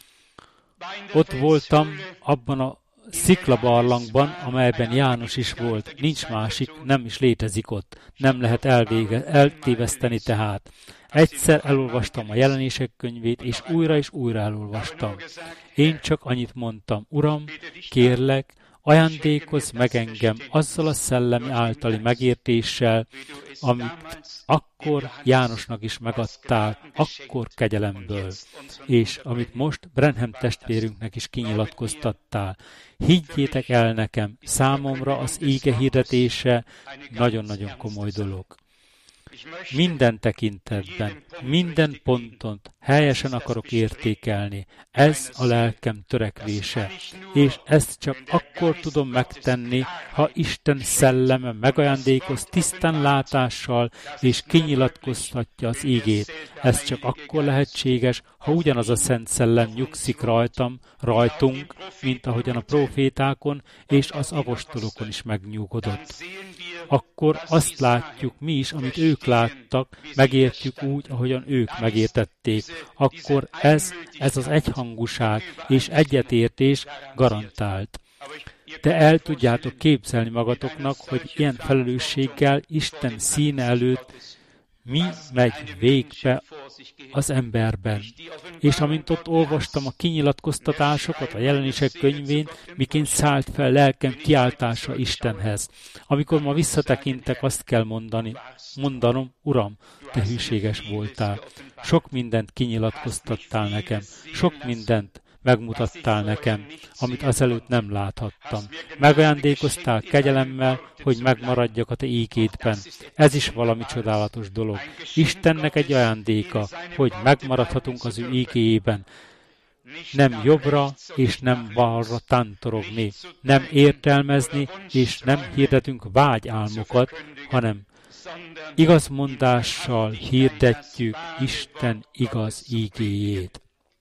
[SPEAKER 1] Ott voltam abban a sziklabarlangban, amelyben János is volt. Nincs másik, nem is létezik ott. Nem lehet elvége, eltéveszteni tehát. Egyszer elolvastam a Jelenések könyvét, és újra és újra elolvastam. Én csak annyit mondtam, Uram, kérlek, ajándékozz meg engem azzal a szellemi általi megértéssel, amit akkor Jánosnak is megadtál, akkor kegyelemből, és amit most Branham testvérünknek is kinyilatkoztattál. Higgyétek el nekem, számomra az íge hirdetése nagyon-nagyon komoly dolog. Minden tekintetben, minden ponton helyesen akarok értékelni. Ez a lelkem törekvése, és ezt csak akkor tudom megtenni, ha Isten szelleme megajándékoz tisztán látással, és kinyilatkoztatja az ígét. Ez csak akkor lehetséges, ha ugyanaz a Szent Szellem nyugszik rajtam, rajtunk, mint ahogyan a profétákon és az apostolokon is megnyugodott. Akkor azt látjuk mi is, amit ők láttak, megértjük úgy, ahogyan ők megértették. Akkor ez, ez az egyhangúság és egyetértés garantált. De el tudjátok képzelni magatoknak, hogy ilyen felelősséggel Isten színe előtt mi megy végbe az emberben. És amint ott olvastam a kinyilatkoztatásokat a Jelenések könyvén, miként szállt fel lelkem kiáltása Istenhez. Amikor ma visszatekintek, azt kell mondani, mondanom, Uram, te hűséges voltál. Sok mindent kinyilatkoztattál nekem. Sok mindent megmutattál nekem, amit azelőtt nem láthattam. Megajándékoztál kegyelemmel, hogy megmaradjak a te ígédben. Ez is valami csodálatos dolog. Istennek egy ajándéka, hogy megmaradhatunk az ő ígéjében. Nem jobbra és nem balra tántorogni, nem értelmezni és nem hirdetünk vágyálmokat, hanem igazmondással hirdetjük Isten igaz ígéjét.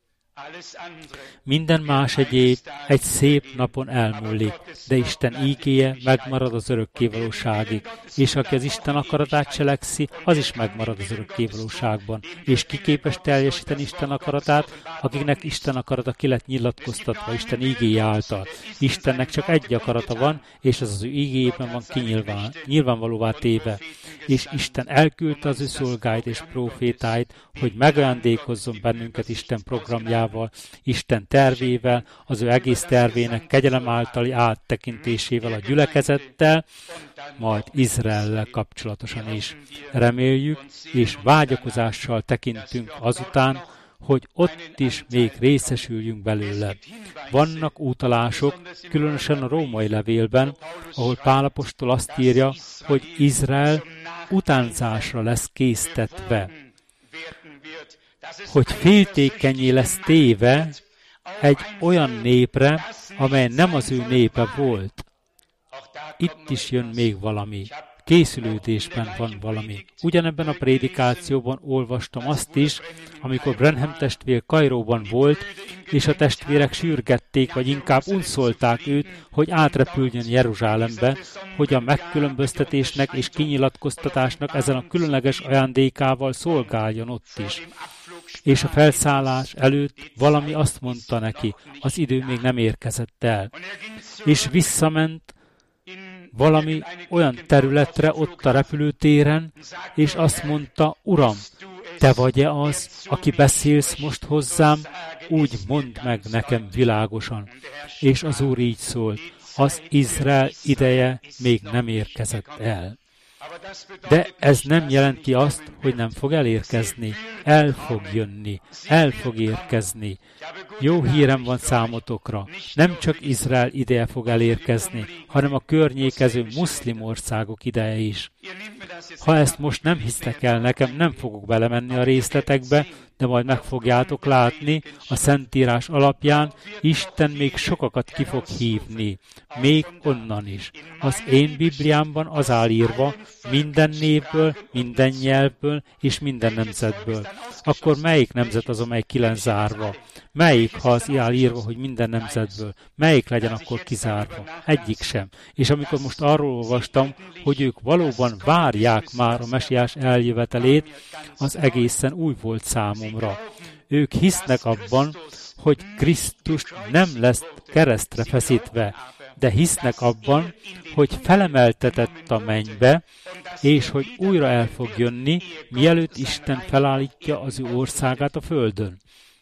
[SPEAKER 1] Minden más egyéb egy szép napon elmúlik, de Isten ígéje megmarad az örökkévalóságig, és aki az Isten akaratát cselekszi, az is megmarad az örökkévalóságban. És ki képes teljesíteni Isten akaratát, akiknek Isten akarata ki lett nyilatkoztatva Isten ígéje által. Istennek csak egy akarata van, és az az ő ígéjében van kinyilván, nyilvánvalóvá téve. És Isten elküldte az ő szolgáit és profétáit, hogy megajándékozzon bennünket Isten programjával, Isten tervével, az ő egész tervének kegyelem általi áttekintésével a gyülekezettel, majd Izraellel kapcsolatosan is. Reméljük, és vágyakozással tekintünk azután, hogy ott is még részesüljünk belőle. Vannak utalások, különösen a római levélben, ahol Pál apostol azt írja, hogy Izrael utánzásra lesz késztetve, hogy féltékenyé lesz téve egy olyan népre, amely nem az ő népe volt. Itt is jön még valami. készülődésben van valami. Ugyanebben a prédikációban olvastam azt is, amikor Branham testvér Kairóban volt, és a testvérek sürgették, vagy inkább unszolták őt, hogy átrepüljön Jeruzsálembe, hogy a megkülönböztetésnek és kinyilatkoztatásnak ezen a különleges ajándékával szolgáljon ott is. És a felszállás előtt valami azt mondta neki, az idő még nem érkezett el. És visszament valami olyan területre ott a repülőtéren, és azt mondta, Uram, te vagy-e az, aki beszélsz most hozzám? Úgy mondd meg nekem világosan. És az Úr így szólt, az Izrael ideje még nem érkezett el. De ez nem jelenti azt, hogy nem fog elérkezni. El fog jönni, el fog érkezni. Jó hírem van számotokra. Nem csak Izrael ideje fog elérkezni, hanem a környékező muszlim országok ideje is. Ha ezt most nem hisztek el nekem, nem fogok belemenni a részletekbe, de majd meg fogjátok látni, a Szentírás alapján Isten még sokakat ki fog hívni, még onnan is. Az én Bibliámban az áll írva, minden névből, minden nyelvből és minden nemzetből. Akkor melyik nemzet az, amely ki lesz zárva? Melyik, ha az áll írva, hogy minden nemzetből? Melyik legyen akkor kizárva? Egyik sem. És amikor most arról olvastam, hogy ők valóban várják már a Mesiás eljövetelét, az egészen új volt számomra. Ők hisznek abban, hogy Krisztus nem lesz keresztre feszítve, de hisznek abban, hogy felemeltetett a mennybe, és hogy újra el fog jönni, mielőtt Isten felállítja az ő országát a földön.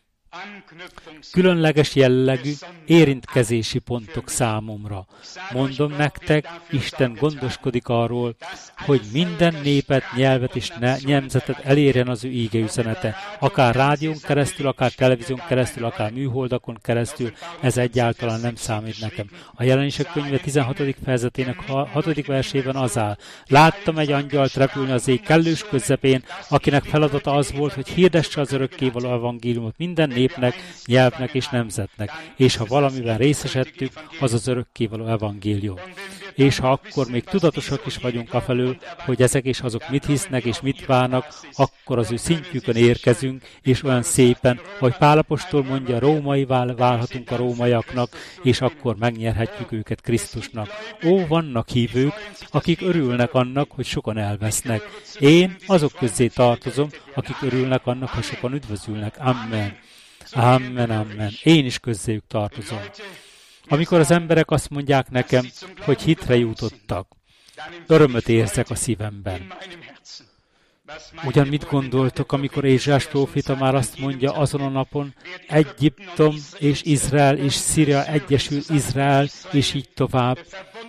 [SPEAKER 1] Különleges jellegű érintkezési pontok számomra. Mondom nektek, Isten gondoskodik arról, hogy minden népet, nyelvet és ne- nemzetet elérjen az ő íge üzenete. Akár rádión keresztül, akár televízión keresztül, akár műholdakon keresztül, ez egyáltalán nem számít nekem. A Jelenések könyve tizenhatodik fejezetének hatodik versében az áll. Láttam egy angyalt repülni az ég kellős közepén, akinek feladata az volt, hogy hirdesse az örökkévaló evangéliumot minden népnek, nyelvnek és nemzetnek, és ha valamiben részesedtük, az az örökkévaló evangélium. És ha akkor még tudatosak is vagyunk afelől, hogy ezek és azok mit hisznek és mit várnak, akkor az ő szintjükön érkezünk, és olyan szépen, ahogy Pál apostol mondja, rómaivá válhatunk a rómaiaknak, és akkor megnyerhetjük őket Krisztusnak. Ó, vannak hívők, akik örülnek annak, hogy sokan elvesznek. Én azok közé tartozom, akik örülnek annak, ha sokan üdvözülnek. Amen. Amen, amen. Én is közéjük tartozom. Amikor az emberek azt mondják nekem, hogy hitre jutottak, örömöt érzek a szívemben. Ugyan mit gondoltok, amikor Ézsaiás próféta már azt mondja azon a napon, Egyiptom és Izrael és Szíria egyesül, Izrael, és így tovább.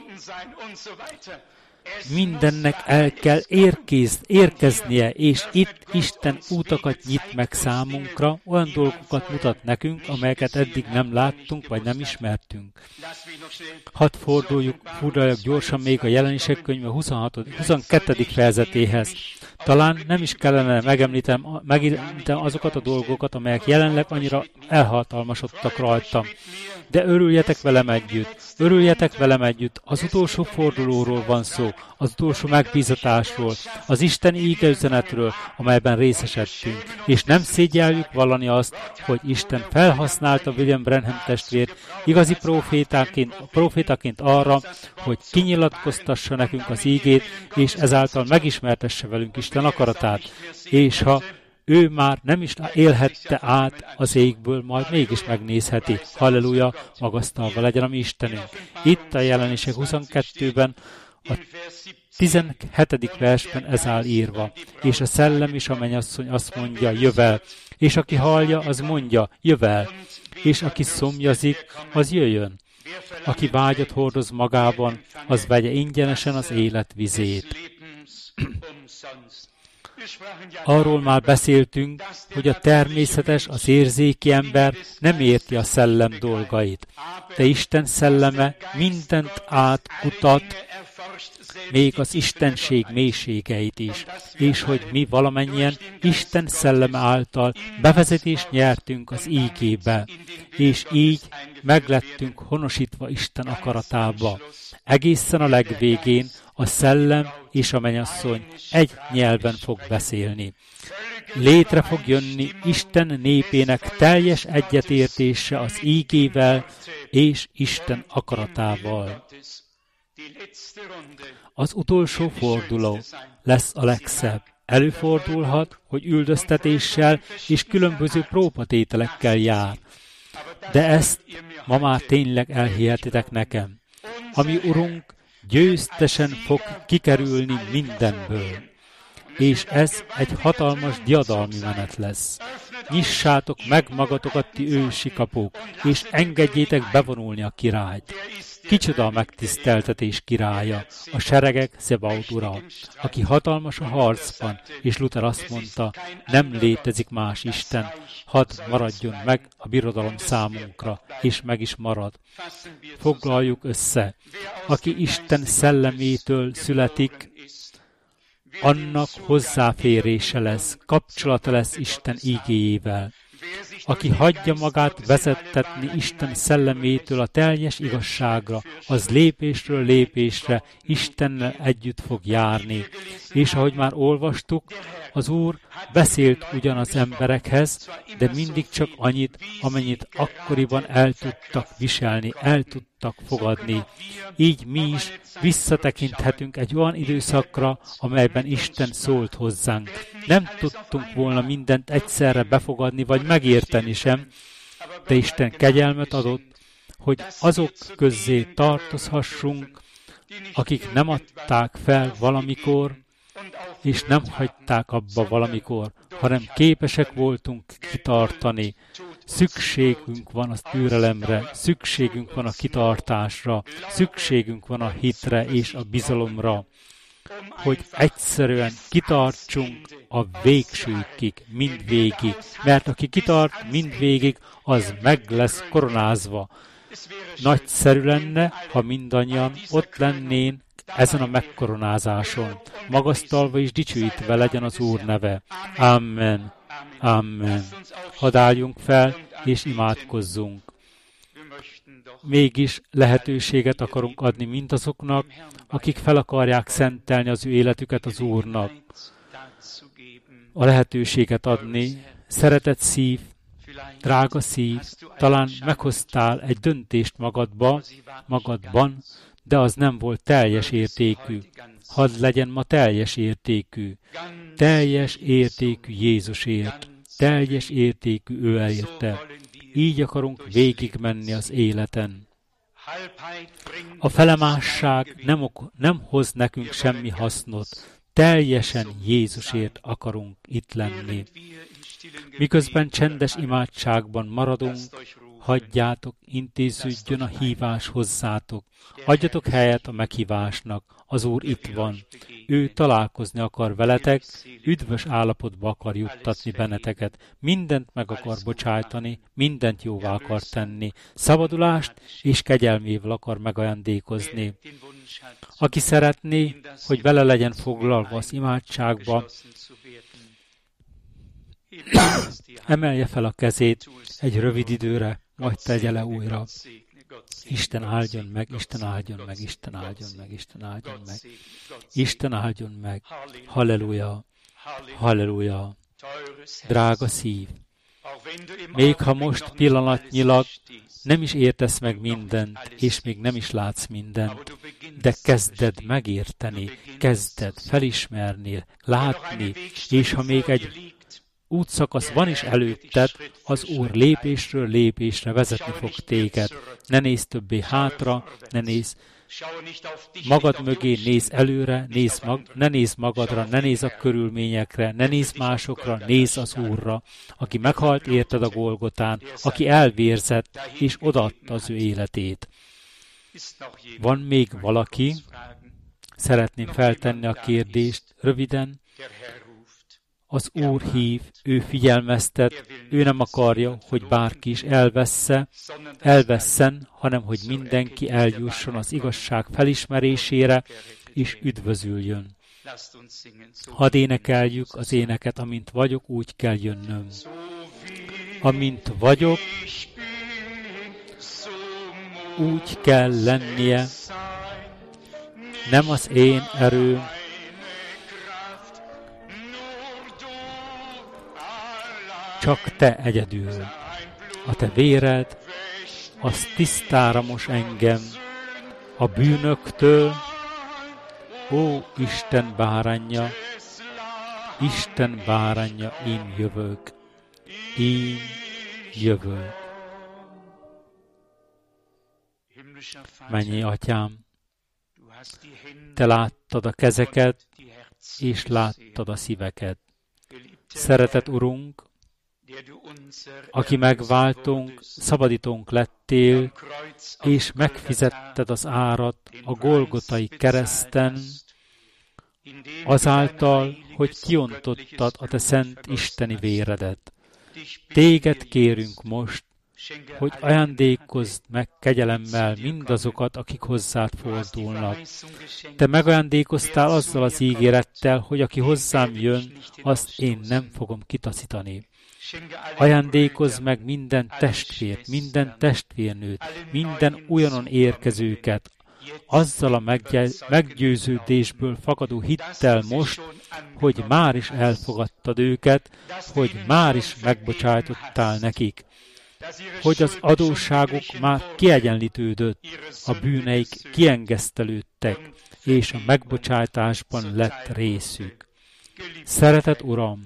[SPEAKER 1] Mindennek el kell érkéz, érkeznie, és itt Isten útakat nyit meg számunkra, olyan dolgokat mutat nekünk, amelyeket eddig nem láttunk, vagy nem ismertünk. Hadd forduljuk, forduljak gyorsan még a Jelenések könyve huszonhatodik huszonkettedik fejezetéhez. Talán nem is kellene megemlítem, megemlítem azokat a dolgokat, amelyek jelenleg annyira elhatalmasodtak rajtam. De örüljetek velem együtt, örüljetek velem együtt, az utolsó fordulóról van szó, az utolsó megbízatásról, az Isten íge üzenetről, amelyben részesedtünk, és nem szégyeljük vallani azt, hogy Isten felhasználta William Branham testvért igazi profétaként, profétaként arra, hogy kinyilatkoztassa nekünk az ígét, és ezáltal megismertesse velünk Isten akaratát, és ha ő már nem is élhette át az égből, majd mégis megnézheti. Halleluja, magasztalva legyen a mi Istenünk. Itt a Jelenések huszonkettőben, a tizenhetedik versben ez áll írva. És a szellem és a mennyasszony azt mondja, jövel. És aki hallja, az mondja, jövel. És aki szomjazik, az jöjjön. Aki vágyat hordoz magában, az vegye ingyenesen az élet vizét. Arról már beszéltünk, hogy a természetes, az érzéki ember nem érti a szellem dolgait, de Isten szelleme mindent átkutat, még az istenség mélységeit is, és hogy mi valamennyien Isten szelleme által bevezetést nyertünk az ígébe, és így meglettünk honosítva Isten akaratába. Egészen a legvégén, a szellem és a mennyasszony egy nyelven fog beszélni. Létre fog jönni Isten népének teljes egyetértése az ígével és Isten akaratával. Az utolsó forduló lesz a legszebb. Előfordulhat, hogy üldöztetéssel és különböző próbatételekkel jár. De ezt ma már tényleg elhihetitek nekem. Ami Urunk győztesen fog kikerülni mindenből. És ez egy hatalmas diadalmi menet lesz. Nyissátok meg magatokat, ti ősi kapuk, és engedjétek bevonulni a királyt. Kicsoda a megtiszteltetés királya, a seregek Szebaut ura, aki hatalmas a harcban, és Luther azt mondta, nem létezik más Isten, hadd maradjon meg a birodalom számunkra, és meg is marad. Foglaljuk össze, aki Isten szellemétől születik, annak hozzáférése lesz, kapcsolata lesz Isten ígéjével. Aki hagyja magát vezettetni Isten szellemétől a teljes igazságra, az lépésről lépésre Istennel együtt fog járni. És ahogy már olvastuk, az Úr beszélt ugyan az emberekhez, de mindig csak annyit, amennyit akkoriban el tudtak viselni, el tudtak fogadni. Így mi is visszatekinthetünk egy olyan időszakra, amelyben Isten szólt hozzánk. Nem tudtunk volna mindent egyszerre befogadni, vagy megérteni sem, de Isten kegyelmet adott, hogy azok közzé tartozhassunk, akik nem adták fel valamikor, és nem hagyták abba valamikor, hanem képesek voltunk kitartani. Szükségünk van az türelemre, szükségünk van a kitartásra, szükségünk van a hitre és a bizalomra, hogy egyszerűen kitartsunk a végsőkig, mindvégig, mert aki kitart mindvégig, az meg lesz koronázva. Nagyszerű lenne, ha mindannyian ott lennén ezen a megkoronázáson, magasztalva és dicsőítve legyen az Úr neve. Amen. Amen. Hadd álljunk fel, és imádkozzunk. Mégis lehetőséget akarunk adni mindazoknak, akik fel akarják szentelni az ő életüket az Úrnak. A lehetőséget adni, szeretett szív, drága szív, talán meghoztál egy döntést magadba, magadban, de az nem volt teljes értékű. Hadd legyen ma teljes értékű. Teljes értékű Jézusért. Teljes értékű ő elérte. Így akarunk végigmenni az életen. A felemásság nem, ok- nem hoz nekünk semmi hasznot. Teljesen Jézusért akarunk itt lenni. Miközben csendes imádságban maradunk, hagyjátok, intéződjön a hívás hozzátok. Adjatok helyet a meghívásnak. Az Úr itt van. Ő találkozni akar veletek, üdvös állapotba akar juttatni benneteket. Mindent meg akar bocsájtani, mindent jóvá akar tenni. Szabadulást és kegyelmével akar megajándékozni. Aki szeretné, hogy vele legyen foglalva az imádságba, emelje fel a kezét egy rövid időre, majd tegye le újra. Isten áldjon meg, Isten áldjon meg, Isten áldjon meg, Isten áldjon meg. Isten áldjon meg. Halleluja, halleluja. Drága szív, még ha most pillanatnyilag nem is értesz meg mindent, és még nem is látsz mindent, de kezded megérteni, kezded felismerni, látni, és ha még egy útszakasz van is előtted, az Úr lépésről lépésre vezetni fog téged. Ne nézz többé hátra, ne nézz magad mögé, nézz előre, nézz mag, ne nézz magadra, ne nézz a körülményekre, ne nézz másokra, nézz az Úrra, aki meghalt érted a Golgotán, aki elvérzett és odaadta az ő életét. Van még valaki? Szeretném feltenni a kérdést röviden. Az Úr hív, ő figyelmeztet, ő nem akarja, hogy bárki is elvessze, elvesszen, hanem hogy mindenki eljusson az igazság felismerésére, és üdvözüljön. Hadd énekeljük az éneket, amint vagyok, úgy kell jönnöm. Amint vagyok, úgy kell lennie, Nem az én erőm, csak te egyedül. A te véred, az tisztára mos engem a bűnöktől. Ó, Isten báránja, Isten báránja, én jövök, én jövök. Mennyi Atyám, te láttad a kezeket, és láttad a szíveket. Szeretett Urunk, aki megváltunk, szabadítónk lettél, és megfizetted az árat a Golgotai kereszten, azáltal, hogy kiontottad a te szent isteni véredet. Téged kérünk most, hogy ajándékozd meg kegyelemmel mindazokat, akik hozzád fordulnak. Te megajándékoztál azzal az ígérettel, hogy aki hozzám jön, azt én nem fogom kitaszítani. Ajándékozz meg minden testvért, minden testvérnőt, minden olyanon érkezőket, azzal a meggyőződésből fakadó hittel most, hogy már is elfogadtad őket, hogy már is megbocsájtottál nekik, hogy az adósságuk már kiegyenlítődött, a bűneik kiengesztelődtek, és a megbocsátásban lett részük. Szeretett Uram,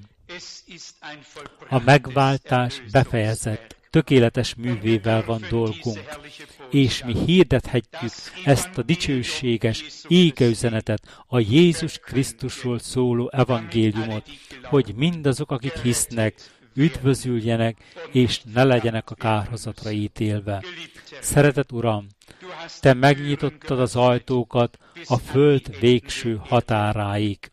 [SPEAKER 1] a megváltás befejezett, tökéletes művével van dolgunk, és mi hirdethetjük ezt a dicsőséges égeüzenetet, a Jézus Krisztusról szóló evangéliumot, hogy mindazok, akik hisznek, üdvözüljenek, és ne legyenek a kárhozatra ítélve. Szeretett Uram, te megnyitottad az ajtókat a föld végső határáig.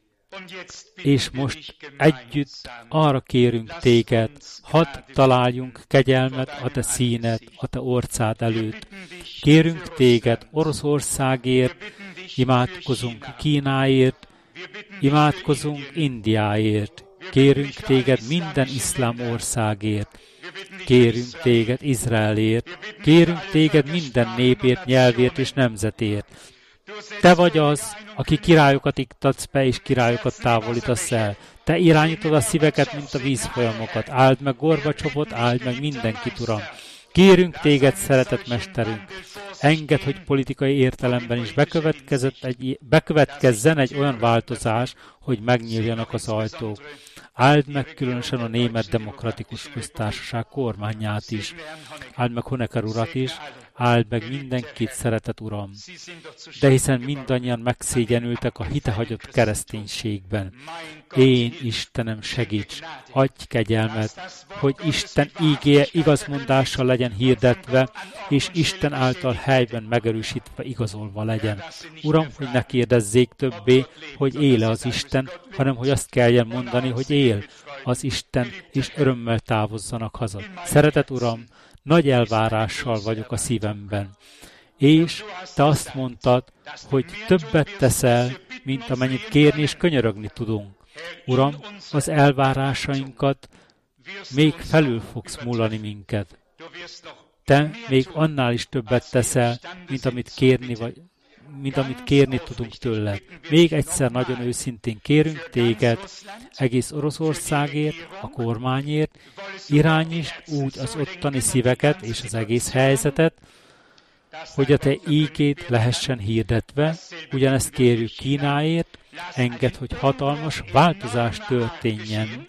[SPEAKER 1] És most együtt arra kérünk téged, hadd találjunk kegyelmet a te színed, a te orcád előtt. Kérünk téged Oroszországért, imádkozunk Kínáért, imádkozunk Indiáért. Kérünk téged minden iszlám országért. Kérünk téged Izraelért. Kérünk téged minden népért, nyelvért és nemzetért. Te vagy az, aki királyokat iktatsz be, és királyokat távolítasz el. Te irányítod a szíveket, mint a vízfolyamokat. Áld meg Gorbacsovot, áld meg mindenkit, Uram. Kérünk téged, szeretett mesterünk. Engedd, hogy politikai értelemben is bekövetkezett egy, bekövetkezzen egy olyan változás, hogy megnyíljanak az ajtók. Áld meg különösen a Német Demokratikus Köztársaság kormányát is. Áld meg Honecker urat is. Áld meg mindenkit, szeretett Uram. De hiszen mindannyian megszégyenültek a hitehagyott kereszténységben. Én, Istenem, segíts, adj kegyelmet, hogy Isten ígéje igazmondással legyen hirdetve, és Isten által helyben megerősítve igazolva legyen. Uram, hogy ne kérdezzék többé, hogy éle az Isten, hanem hogy azt kelljen mondani, hogy él az Isten, és örömmel távozzanak haza. Szeretett Uram, nagy elvárással vagyok a szívemben. És te azt mondtad, hogy többet teszel, mint amennyit kérni és könyörögni tudunk. Uram, az elvárásainkat még felül fogsz múlani minket. Te még annál is többet teszel, mint amit kérni vagy, mint amit kérni tudunk tőled. Még egyszer nagyon őszintén kérünk téged, egész Oroszországért, a kormányért, irányítsd úgy az ottani szíveket és az egész helyzetet, hogy a te ígét lehessen hirdetve, ugyanezt kérjük Kínáért, engedd, hogy hatalmas változás történjen.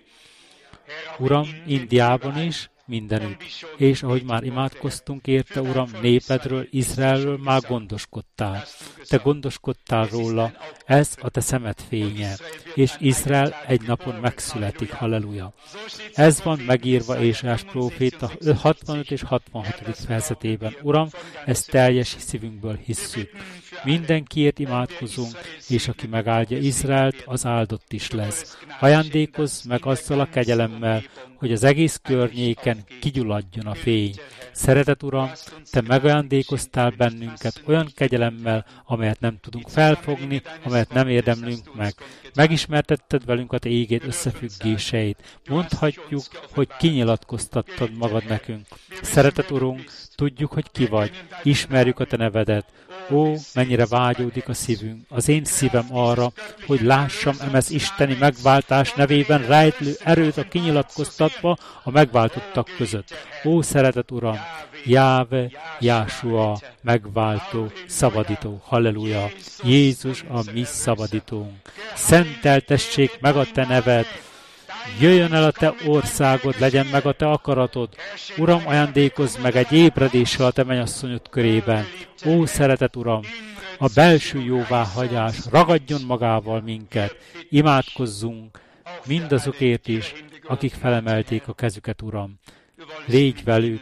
[SPEAKER 1] Uram, Indiában is, mindenütt. És ahogy már imádkoztunk érte, Uram, népedről, Izraelről már gondoskodtál. Te gondoskodtál róla, ez a te szemed fénye, és Izrael egy napon megszületik, halleluja. Ez van megírva Ézsaiás próféta hatvanöt és hatvanhat. fejezetében. Uram, ezt teljes szívünkből hisszük. Mindenkiért imádkozunk, és aki megáldja Izraelt, az áldott is lesz. Ajándékozz meg azzal a kegyelemmel, hogy az egész környéken kigyulladjon a fény. Szeretett Uram, te megajándékoztál bennünket olyan kegyelemmel, amelyet nem tudunk felfogni, amelyet nem érdemlünk meg. Megismertetted velünk a te ígéd összefüggéseit. Mondhatjuk, hogy kinyilatkoztattad magad nekünk. Szeretett Urunk, tudjuk, hogy ki vagy. Ismerjük a te nevedet. Ó, mennyei mennyire vágyódik a szívünk, az én szívem arra, hogy lássam emez isteni megváltás nevében rejtlő erőt a kinyilatkoztatva a megváltottak között. Ó, szeretet Uram, Jáve, Jásua, megváltó, szabadító, halleluja, Jézus a mi szabadítónk. Szenteltessék meg a te neved, jöjjön el a te országod, legyen meg a te akaratod. Uram, ajándékozz meg egy ébredéssel a te mennyasszonyod körében. Ó, szeretet Uram, a belső jóváhagyás ragadjon magával minket. Imádkozzunk mindazokért is, akik felemelték a kezüket, Uram. Légy velük,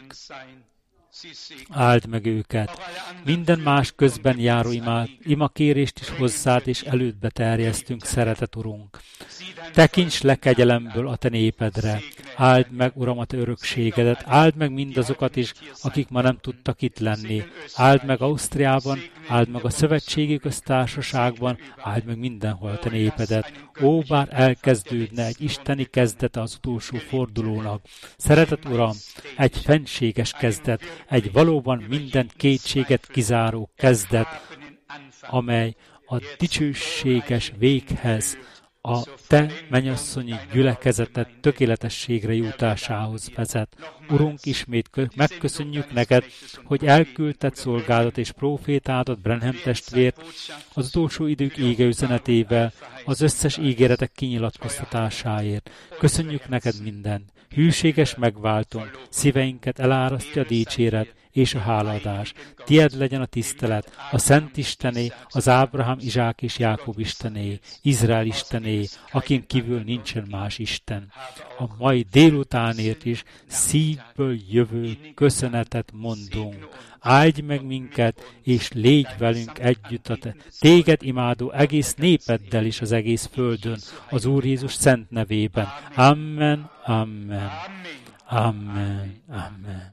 [SPEAKER 1] áld meg őket. Minden más közben járó imád, imakérést is hozzád és elődbe terjesztünk, szeretet Urunk. Tekints le kegyelemből a te népedre. Áld meg, Uram, a te örökségedet. Áld meg mindazokat is, akik ma nem tudtak itt lenni. Áld meg Ausztriában, áld meg a Szövetségi Köztársaságban, áld meg mindenhol a te népedet. Ó, bár elkezdődne egy isteni kezdete az utolsó fordulónak. Szeretet Uram, egy fenséges kezdet, egy valóban minden kétséget kizáró kezdet, amely a dicsőséges véghez, a te mennyasszonyi gyülekezetet tökéletességre jutásához vezet. Urunk, ismét megköszönjük neked, hogy elküldted szolgádat és prófétádat, Branham testvért, az utolsó idők ége üzenetével, az összes ígéretek kinyilatkoztatásáért. Köszönjük neked mindent. Hűséges megváltunk, szíveinket elárasztja a dicséret és a hálaadás. Tied legyen a tisztelet, a Szent Istené, az Ábrahám, Izsák és Jákob Istené, Izrael Istené, akin kívül nincsen más Isten. A mai délutánért is szívből jövő köszönetet mondunk. Áldj meg minket, és légy velünk együtt a te, téged imádó egész népeddel is az egész földön, az Úr Jézus szent nevében. Amen, amen, amen, amen.